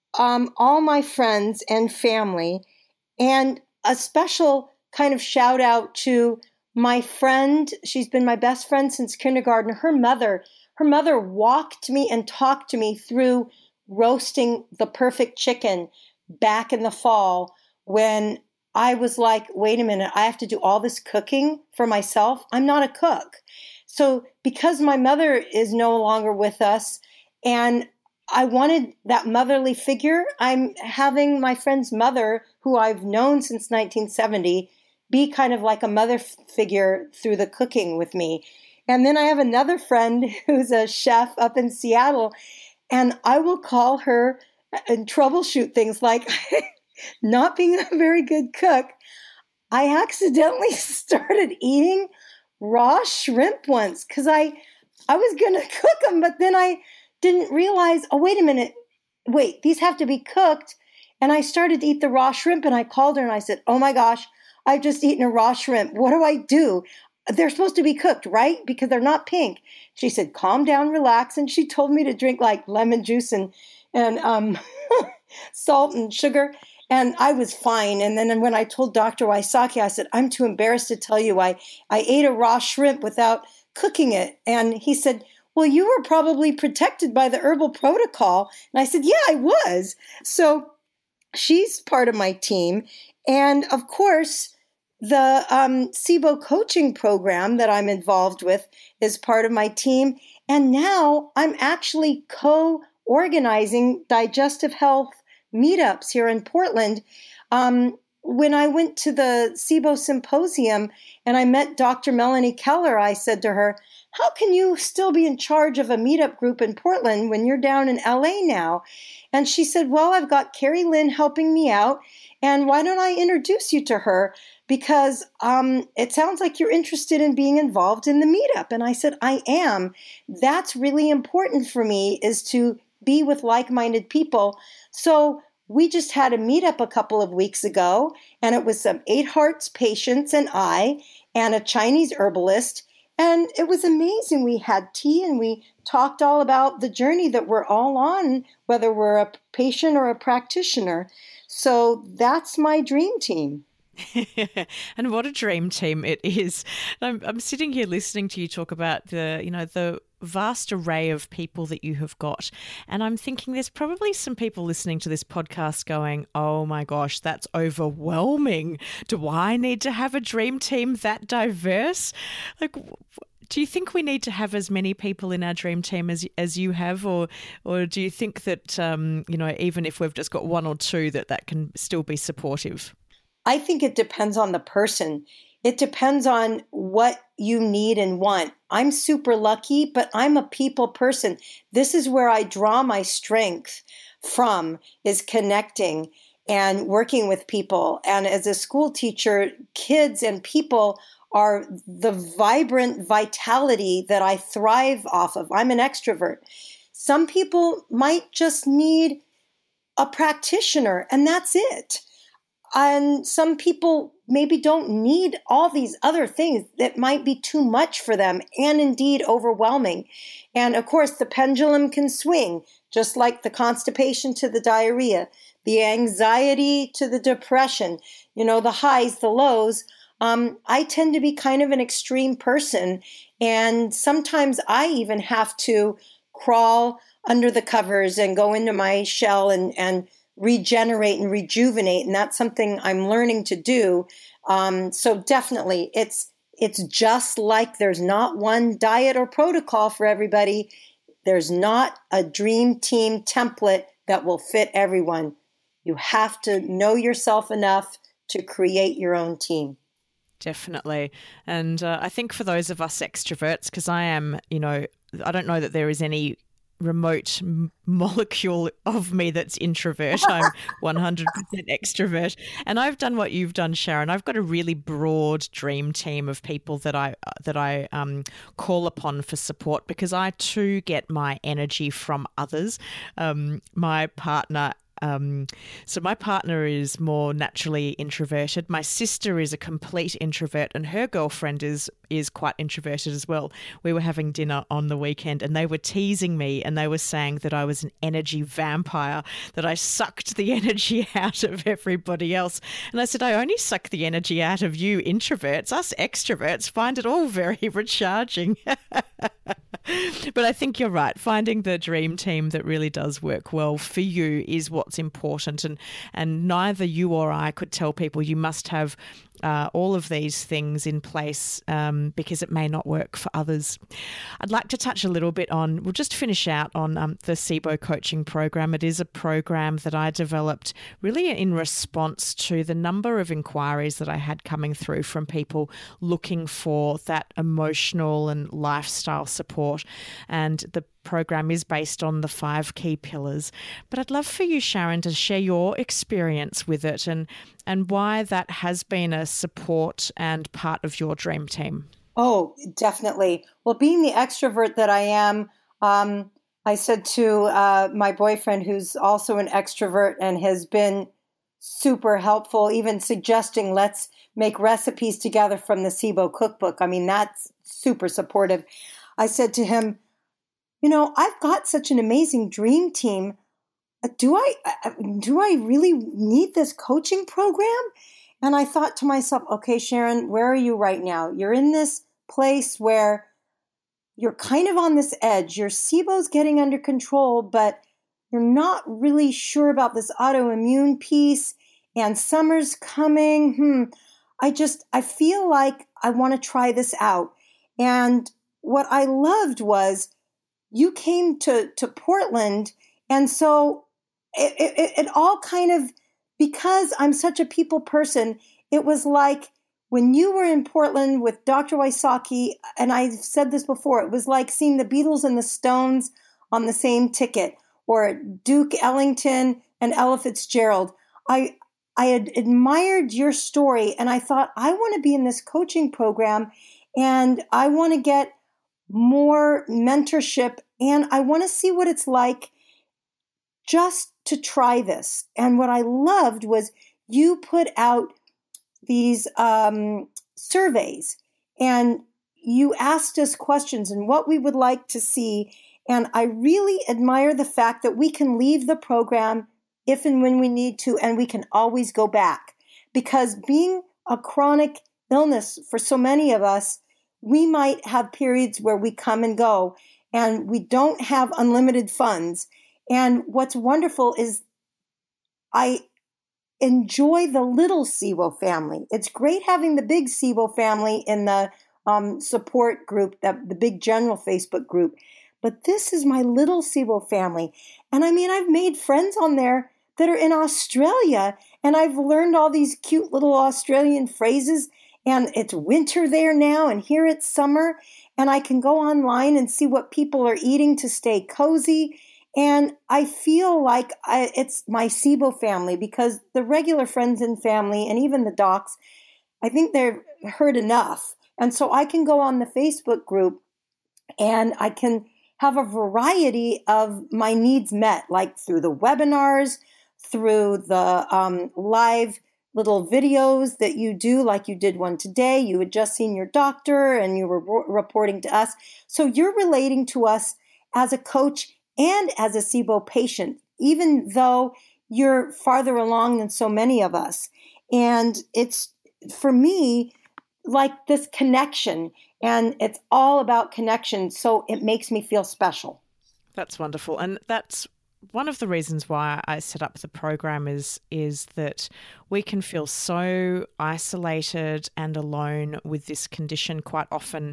all my friends and family, and a special kind of shout out to my friend. She's been my best friend since kindergarten. Her mother walked me and talked to me through roasting the perfect chicken back in the fall when I was like, wait a minute, I have to do all this cooking for myself. I'm not a cook. So because my mother is no longer with us and I wanted that motherly figure, I'm having my friend's mother, who I've known since 1970, be kind of like a mother figure through the cooking with me. And then I have another friend who's a chef up in Seattle, and I will call her and troubleshoot things like not being a very good cook. I accidentally started eating raw shrimp once because I was going to cook them, but then I didn't realize, oh, wait a minute, these have to be cooked. And I started to eat the raw shrimp, and I called her and I said, oh my gosh, I've just eaten a raw shrimp. What do I do? They're supposed to be cooked, right? Because they're not pink. She said, calm down, relax. And she told me to drink like lemon juice and salt and sugar. And I was fine. And then when I told Dr. Wysocki, I said, I'm too embarrassed to tell you I ate a raw shrimp without cooking it. And he said, well, you were probably protected by the herbal protocol. And I said, yeah, I was. So she's part of my team. And of course, the SIBO coaching program that I'm involved with is part of my team. And now I'm actually co-organizing digestive health meetups here in Portland. When I went to the SIBO symposium and I met Dr. Melanie Keller, I said to her, how can you still be in charge of a meetup group in Portland when you're down in LA now? And she said, well, I've got Carrie Lynn helping me out. And why don't I introduce you to her? Because it sounds like you're interested in being involved in the meetup. And I said, I am. That's really important for me, is to be with like-minded people. So we just had a meetup a couple of weeks ago, and it was some 8 Hearts patients and I, and a Chinese herbalist. And it was amazing. We had tea and we talked all about the journey that we're all on, whether we're a patient or a practitioner. So that's my dream team. And what a dream team it is. I'm sitting here listening to you talk about the vast array of people that you have got. And I'm thinking there's probably some people listening to this podcast going, oh my gosh, that's overwhelming. Do I need to have a dream team that diverse? Like, do you think we need to have as many people in our dream team as you have, or do you think that even if we've just got 1 or 2, that can still be supportive? I think it depends on the person. It depends on what you need and want. I'm super lucky, but I'm a people person. This is where I draw my strength from, is connecting and working with people. And as a school teacher, kids and people are the vibrant vitality that I thrive off of. I'm an extrovert. Some people might just need a practitioner, and that's it. And some people maybe don't need all these other things that might be too much for them and indeed overwhelming. And of course, the pendulum can swing, just like the constipation to the diarrhea, the anxiety to the depression, the highs, the lows. I tend to be kind of an extreme person. And sometimes I even have to crawl under the covers and go into my shell and regenerate and rejuvenate. And that's something I'm learning to do. So definitely it's just like there's not one diet or protocol for everybody. There's not a dream team template that will fit everyone. You have to know yourself enough to create your own team. Definitely. And I think for those of us extroverts, because I am, I don't know that there is any remote molecule of me that's introvert. I'm 100% extrovert. And I've done what you've done, Sharon. I've got a really broad dream team of people that I call upon for support, because I too get my energy from others. My partner is more naturally introverted. My sister is a complete introvert, and her girlfriend is quite introverted as well. We were having dinner on the weekend and they were teasing me, and they were saying that I was an energy vampire, that I sucked the energy out of everybody else. And I said, I only suck the energy out of you introverts. Us extroverts find it all very recharging. But I think you're right. Finding the dream team that really does work well for you is what's important. And neither you or I could tell people you must have all of these things in place because it may not work for others. I'd like to touch a little bit on, we'll just finish out on the SIBO coaching program. It is a program that I developed really in response to the number of inquiries that I had coming through from people looking for that emotional and lifestyle support. And the program is based on the 5 key pillars. But I'd love for you, Sharon, to share your experience with it and why that has been a support and part of your dream team. Oh, definitely. Well, being the extrovert that I am, I said to my boyfriend, who's also an extrovert and has been super helpful, even suggesting let's make recipes together from the SIBO cookbook. I mean, that's super supportive. I said to him, I've got such an amazing dream team. do I really need this coaching program? And I thought to myself, okay, Sharon, where are you right now? You're in this place where you're kind of on this edge. Your SIBO's getting under control, but you're not really sure about this autoimmune piece, and summer's coming. I feel like I want to try this out. And what I loved was you came to Portland, and so it all kind of, because I'm such a people person, it was like when you were in Portland with Dr. Wysocki, and I've said this before, it was like seeing the Beatles and the Stones on the same ticket, or Duke Ellington and Ella Fitzgerald. I had admired your story, and I thought, I want to be in this coaching program, and I want to get more mentorship, and I want to see what it's like just to try this. And what I loved was you put out these surveys, and you asked us questions and what we would like to see. And I really admire the fact that we can leave the program if and when we need to, and we can always go back. Because being a chronic illness for so many of us, we might have periods where we come and go, and we don't have unlimited funds. And what's wonderful is I enjoy the little SIBO family. It's great having the big SIBO family in the support group, the big general Facebook group. But this is my little SIBO family. And I mean, I've made friends on there that are in Australia, and I've learned all these cute little Australian phrases, and it's winter there now, and here it's summer, and I can go online and see what people are eating to stay cozy. And I feel like it's my SIBO family, because the regular friends and family, and even the docs, I think they've heard enough. And so I can go on the Facebook group, and I can have a variety of my needs met, like through the webinars, through the live little videos that you do, like you did one today. You had just seen your doctor and you were reporting to us. So you're relating to us as a coach and as a SIBO patient, even though you're farther along than so many of us. And it's, for me, like this connection, and it's all about connection. So it makes me feel special. That's wonderful. And that's one of the reasons why I set up the program is that we can feel so isolated and alone with this condition quite often.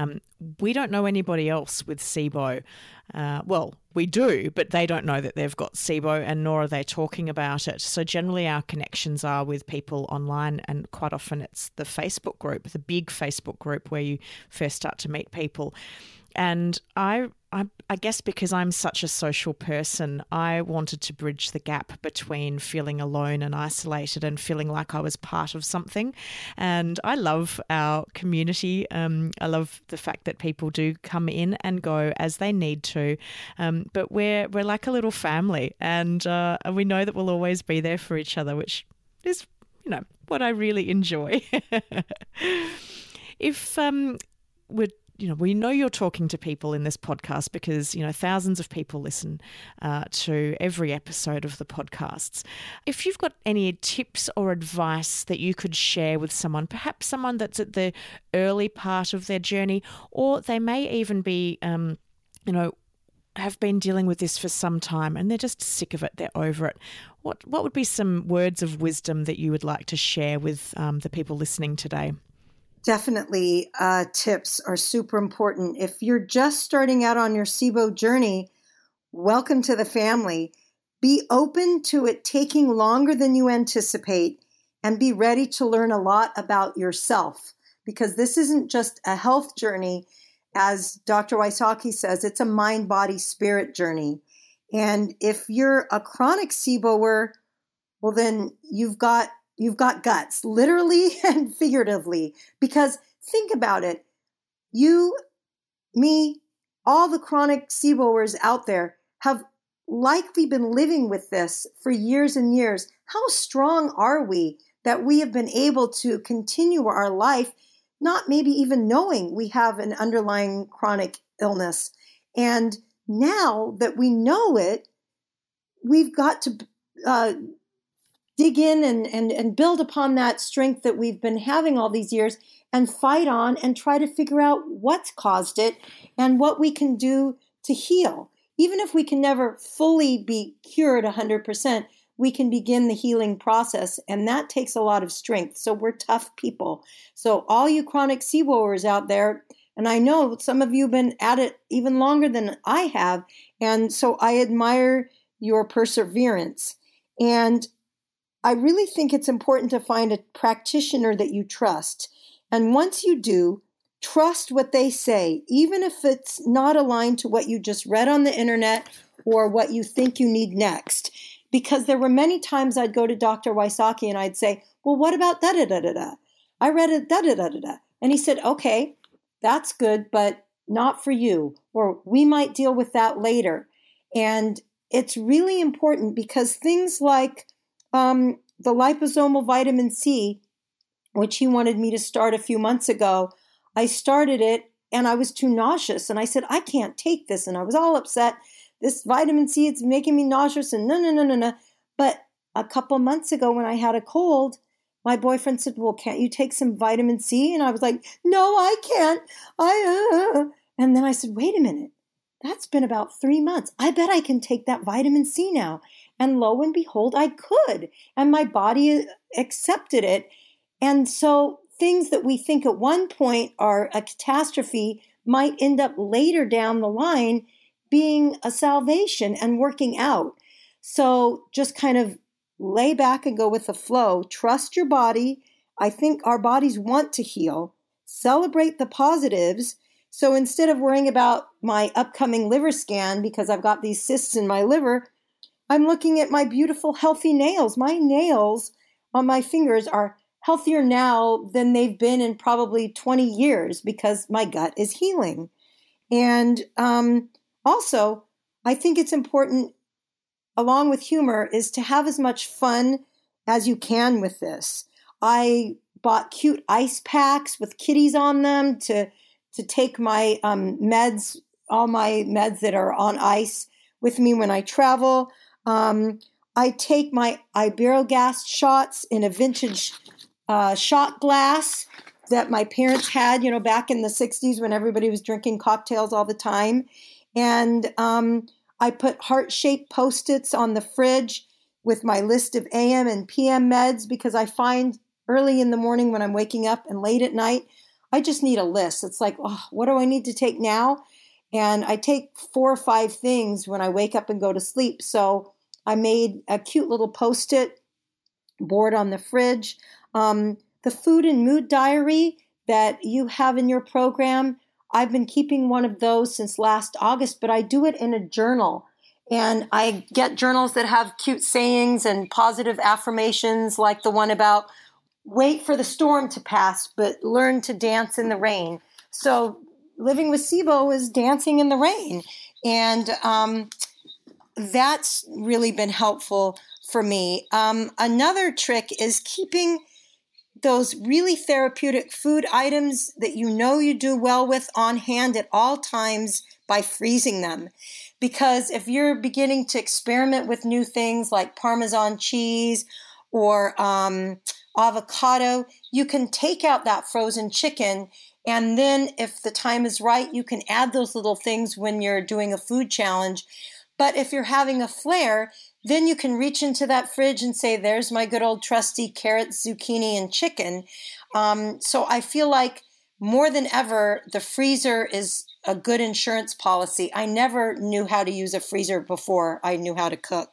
We don't know anybody else with SIBO. Well, we do, but they don't know that they've got SIBO, and nor are they talking about it. So generally our connections are with people online, and quite often it's the Facebook group, the big Facebook group where you first start to meet people. And I guess because I'm such a social person, I wanted to bridge the gap between feeling alone and isolated and feeling like I was part of something. And I love our community. I love the fact that people do come in and go as they need to. But we're like a little family, and we know that we'll always be there for each other, which is, what I really enjoy. If we know you're talking to people in this podcast because, thousands of people listen to every episode of the podcasts. If you've got any tips or advice that you could share with someone, perhaps someone that's at the early part of their journey, or they may even be, have been dealing with this for some time and they're just sick of it, they're over it. What would be some words of wisdom that you would like to share with the people listening today? Definitely, tips are super important. If you're just starting out on your SIBO journey, welcome to the family. Be open to it taking longer than you anticipate, and be ready to learn a lot about yourself, because this isn't just a health journey. As Dr. Wysocki says, it's a mind, body, spirit journey. And if you're a chronic SIBOer, well, then you've got guts, literally and figuratively, because think about it. You, me, all the chronic SIBOers out there have likely been living with this for years and years. How strong are we that we have been able to continue our life, not maybe even knowing we have an underlying chronic illness? And now that we know it, we've got to dig in and build upon that strength that we've been having all these years and fight on and try to figure out what's caused it and what we can do to heal. Even if we can never fully be cured 100%, we can begin the healing process, and that takes a lot of strength. So we're tough people. So all you chronic SIBOers out there, and I know some of you have been at it even longer than I have, and so I admire your perseverance. And I really think it's important to find a practitioner that you trust. And once you do, trust what they say, even if it's not aligned to what you just read on the internet or what you think you need next. Because there were many times I'd go to Dr. Wysocki and I'd say, well, what about da-da-da-da-da? I read it da-da-da-da-da. And he said, okay, that's good, but not for you. Or we might deal with that later. And it's really important because things like the liposomal vitamin C, which he wanted me to start a few months ago, I started it and I was too nauseous. And I said, I can't take this. And I was all upset. This vitamin C, it's making me nauseous and no. But a couple months ago when I had a cold, my boyfriend said, well, can't you take some vitamin C? And I was like, no, I can't. And then I said, wait a minute. That's been about 3 months. I bet I can take that vitamin C now. And lo and behold, I could. And my body accepted it. And so things that we think at one point are a catastrophe might end up later down the line being a salvation and working out. So just kind of lay back and go with the flow. Trust your body. I think our bodies want to heal. Celebrate the positives. So instead of worrying about my upcoming liver scan because I've got these cysts in my liver, I'm looking at my beautiful, healthy nails. My nails on my fingers are healthier now than they've been in probably 20 years because my gut is healing. And also, I think it's important, along with humor, is to have as much fun as you can with this. I bought cute ice packs with kitties on them to take my meds, all my meds that are on ice with me when I travel. I take my Iberogast shots in a vintage shot glass that my parents had, back in the 60s when everybody was drinking cocktails all the time. And I put heart-shaped Post-its on the fridge with my list of AM and PM meds because I find early in the morning when I'm waking up and late at night, I just need a list. It's like, oh, what do I need to take now? And I take 4 or 5 things when I wake up and go to sleep. So I made a cute little Post-it board on the fridge. The food and mood diary that you have in your program, I've been keeping one of those since last August, but I do it in a journal. And I get journals that have cute sayings and positive affirmations, like the one about wait for the storm to pass, but learn to dance in the rain. So living with SIBO is dancing in the rain. And that's really been helpful for me. Another trick is keeping those really therapeutic food items that you do well with on hand at all times by freezing them. Because if you're beginning to experiment with new things like Parmesan cheese or avocado, you can take out that frozen chicken, and then if the time is right, you can add those little things when you're doing a food challenge. But if you're having a flare, then you can reach into that fridge and say, there's my good old trusty carrot, zucchini, and chicken. So I feel like more than ever, the freezer is a good insurance policy. I never knew how to use a freezer before I knew how to cook.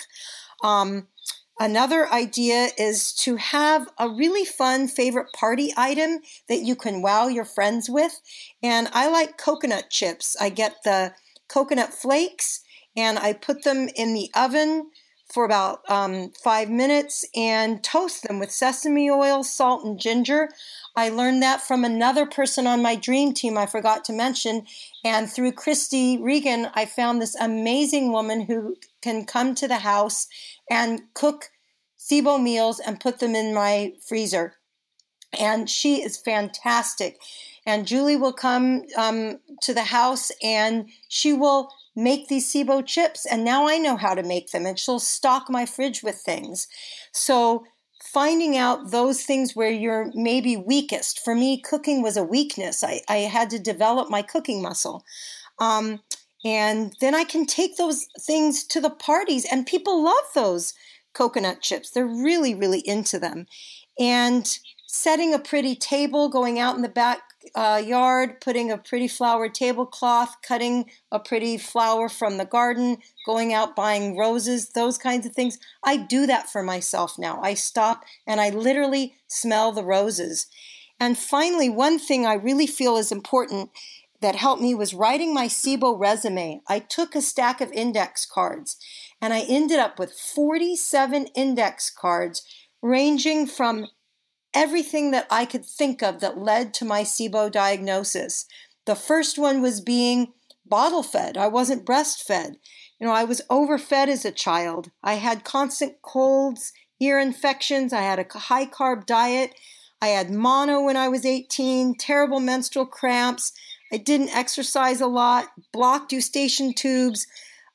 Another idea is to have a really fun favorite party item that you can wow your friends with. And I like coconut chips. I get the coconut flakes and I put them in the oven for about 5 minutes and toast them with sesame oil, salt, and ginger. I learned that from another person on my dream team I forgot to mention. And through Christy Regan, I found this amazing woman who can come to the house and cook SIBO meals and put them in my freezer. And she is fantastic. And Julie will come to the house and she will make these SIBO chips, and now I know how to make them, and she'll stock my fridge with things. So finding out those things where you're maybe weakest. For me, cooking was a weakness. I had to develop my cooking muscle. And then I can take those things to the parties, and people love those coconut chips. They're really, really into them. And setting a pretty table, going out in the back yard, putting a pretty flowered tablecloth, cutting a pretty flower from the garden, going out buying roses, those kinds of things. I do that for myself now. I stop and I literally smell the roses. And finally, one thing I really feel is important that helped me was writing my SIBO resume. I took a stack of index cards and I ended up with 47 index cards ranging from everything that I could think of that led to my SIBO diagnosis. The first one was being bottle fed. I wasn't breastfed. I was overfed as a child. I had constant colds, ear infections. I had a high carb diet. I had mono when I was 18, terrible menstrual cramps. I didn't exercise a lot, blocked eustachian tubes,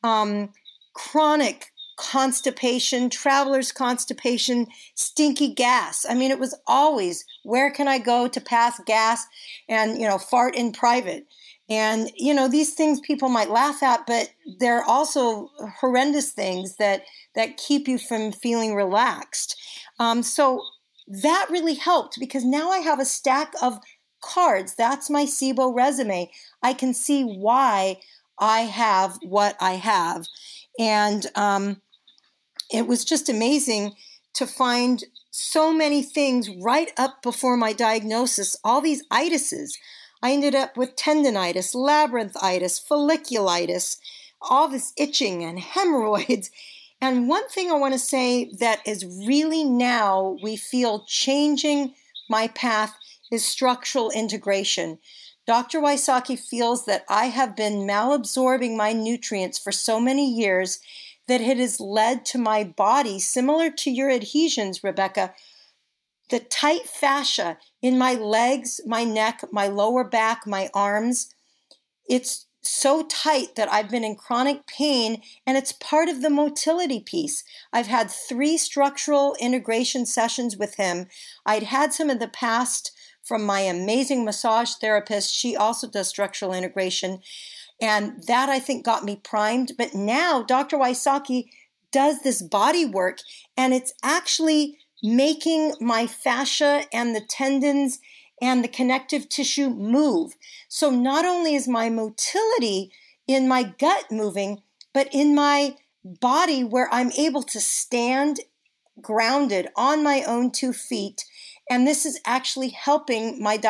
chronic constipation, traveler's constipation, stinky gas. I mean, it was always, where can I go to pass gas and, fart in private? And, these things people might laugh at, but they're also horrendous things that keep you from feeling relaxed. So that really helped because now I have a stack of cards. That's my SIBO resume. I can see why I have what I have. And it was just amazing to find so many things right up before my diagnosis, all these itises. I ended up with tendinitis, labyrinthitis, folliculitis, all this itching and hemorrhoids. And one thing I want to say that is really now we feel changing my path is structural integration. Dr. Wysocki feels that I have been malabsorbing my nutrients for so many years that it has led to my body, similar to your adhesions, Rebecca, the tight fascia in my legs, my neck, my lower back, my arms. It's so tight that I've been in chronic pain, and it's part of the motility piece. I've had 3 structural integration sessions with him. I'd had some in the past from my amazing massage therapist. She also does structural integration. And that, I think, got me primed. But now Dr. Wysocki does this body work, and it's actually making my fascia and the tendons and the connective tissue move. So not only is my motility in my gut moving, but in my body where I'm able to stand grounded on my own 2 feet. And this is actually helping my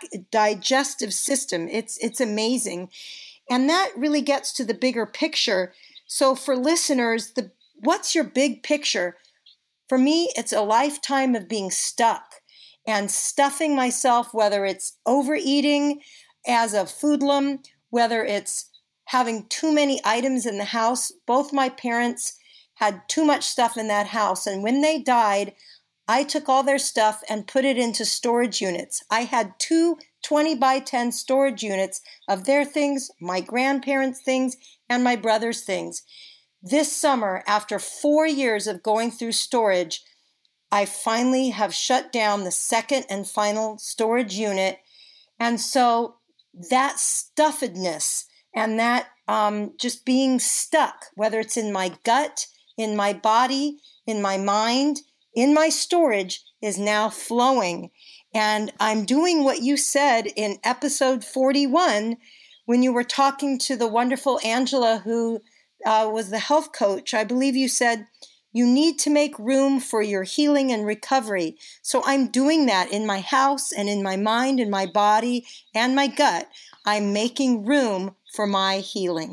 digestive system. It's amazing. And that really gets to the bigger picture. So for listeners, what's your big picture? For me, it's a lifetime of being stuck and stuffing myself, whether it's overeating as a foodlum, whether it's having too many items in the house. Both my parents had too much stuff in that house. And when they died, I took all their stuff and put it into storage units. I had 2 20 by 10 storage units of their things, my grandparents' things, and my brother's things. This summer, after 4 years of going through storage, I finally have shut down the second and final storage unit. And so that stuffedness and that just being stuck, whether it's in my gut, in my body, in my mind, in my storage, is now flowing. And I'm doing what you said in episode 41 when you were talking to the wonderful Angela, who was the health coach. I believe you said, you need to make room for your healing and recovery. So I'm doing that in my house and in my mind and my body and my gut. I'm making room for my healing.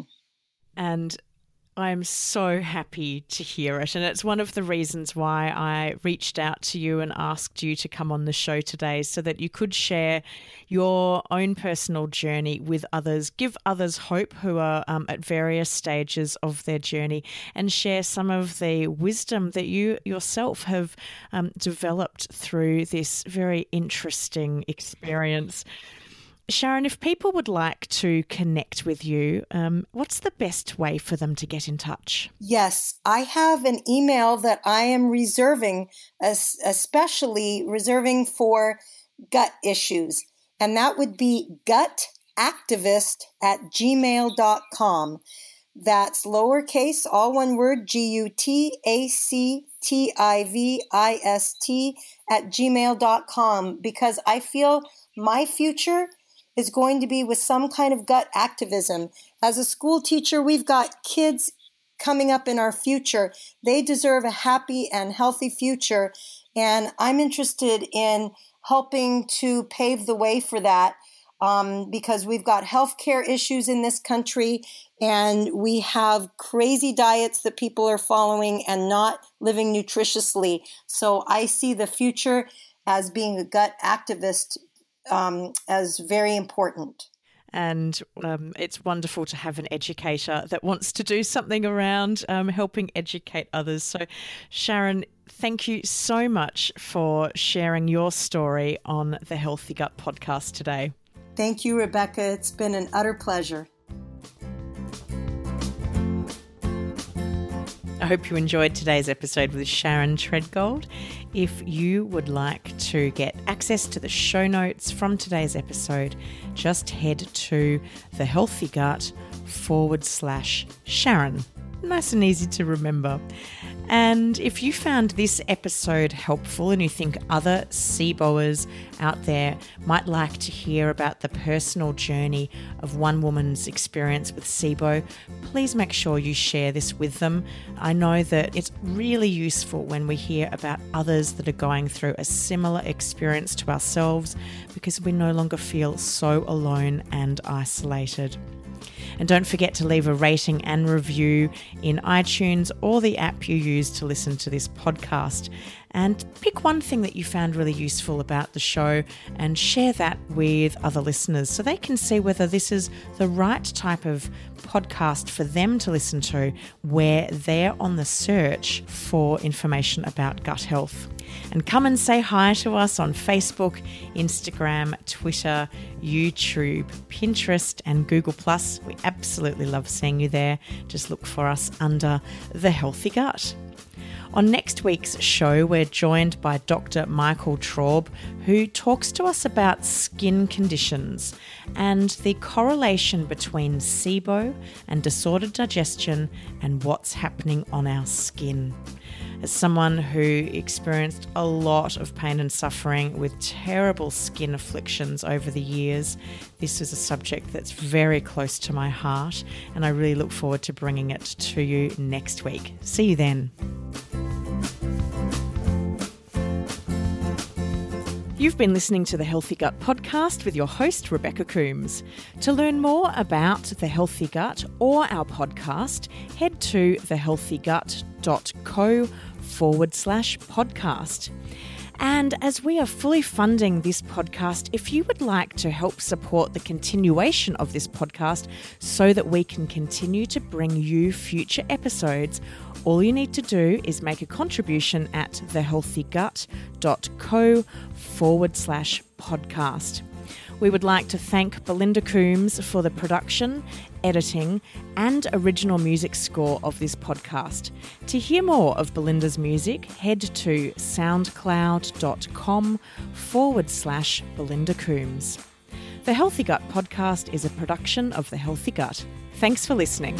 And I'm so happy to hear it. And it's one of the reasons why I reached out to you and asked you to come on the show today so that you could share your own personal journey with others, give others hope who are at various stages of their journey, and share some of the wisdom that you yourself have developed through this very interesting experience. Sharon, if people would like to connect with you, what's the best way for them to get in touch? Yes, I have an email that I am reserving, especially reserving for gut issues. And that would be gutactivist@gmail.com. That's lowercase, all one word, gutactivist@gmail.com, because I feel my future is going to be with some kind of gut activism. As a school teacher, we've got kids coming up in our future. They deserve a happy and healthy future, and I'm interested in helping to pave the way for that, because we've got healthcare issues in this country, and we have crazy diets that people are following and not living nutritiously. So I see the future as being a gut activist as very important. And it's wonderful to have an educator that wants to do something around helping educate others. So, Sharon, thank you so much for sharing your story on the Healthy Gut podcast today. Thank you, Rebecca. It's been an utter pleasure. I hope you enjoyed today's episode with Sharon Treadgold. If you would like to get access to the show notes from today's episode, just head to thehealthygut.com/Sharon. Nice and easy to remember. And if you found this episode helpful and you think other SIBOers out there might like to hear about the personal journey of one woman's experience with SIBO, please make sure you share this with them. I know that it's really useful when we hear about others that are going through a similar experience to ourselves, because we no longer feel so alone and isolated. And don't forget to leave a rating and review in iTunes or the app you use to listen to this podcast. And pick one thing that you found really useful about the show and share that with other listeners so they can see whether this is the right type of podcast for them to listen to where they're on the search for information about gut health. And come and say hi to us on Facebook, Instagram, Twitter, YouTube, Pinterest, and Google+. We absolutely love seeing you there. Just look for us under The Healthy Gut. On next week's show, we're joined by Dr. Michael Traub, who talks to us about skin conditions and the correlation between SIBO and disordered digestion and what's happening on our skin. As someone who experienced a lot of pain and suffering with terrible skin afflictions over the years, this is a subject that's very close to my heart, and I really look forward to bringing it to you next week. See you then. You've been listening to the Healthy Gut podcast with your host, Rebecca Coombs. To learn more about The Healthy Gut or our podcast, head to thehealthygut.co/podcast. And as we are fully funding this podcast, if you would like to help support the continuation of this podcast so that we can continue to bring you future episodes, all you need to do is make a contribution at thehealthygut.co/podcast. We would like to thank Belinda Coombs for the production, editing, and original music score of this podcast. To hear more of Belinda's music, head to soundcloud.com/Belinda Coombs. The Healthy Gut podcast is a production of The Healthy Gut. Thanks for listening.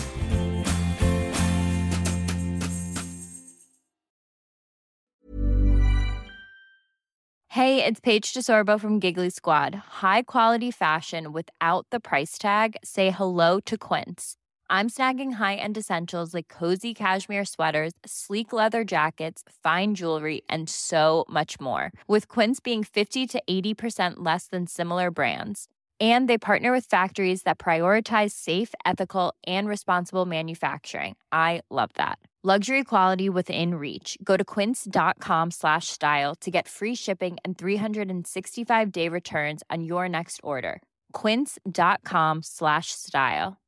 Hey, it's Paige DeSorbo from Giggly Squad. High quality fashion without the price tag. Say hello to Quince. I'm snagging high-end essentials like cozy cashmere sweaters, sleek leather jackets, fine jewelry, and so much more. With Quince being 50 to 80% less than similar brands. And they partner with factories that prioritize safe, ethical, and responsible manufacturing. I love that. Luxury quality within reach. Go to quince.com/style to get free shipping and 365-day returns on your next order. Quince.com/style.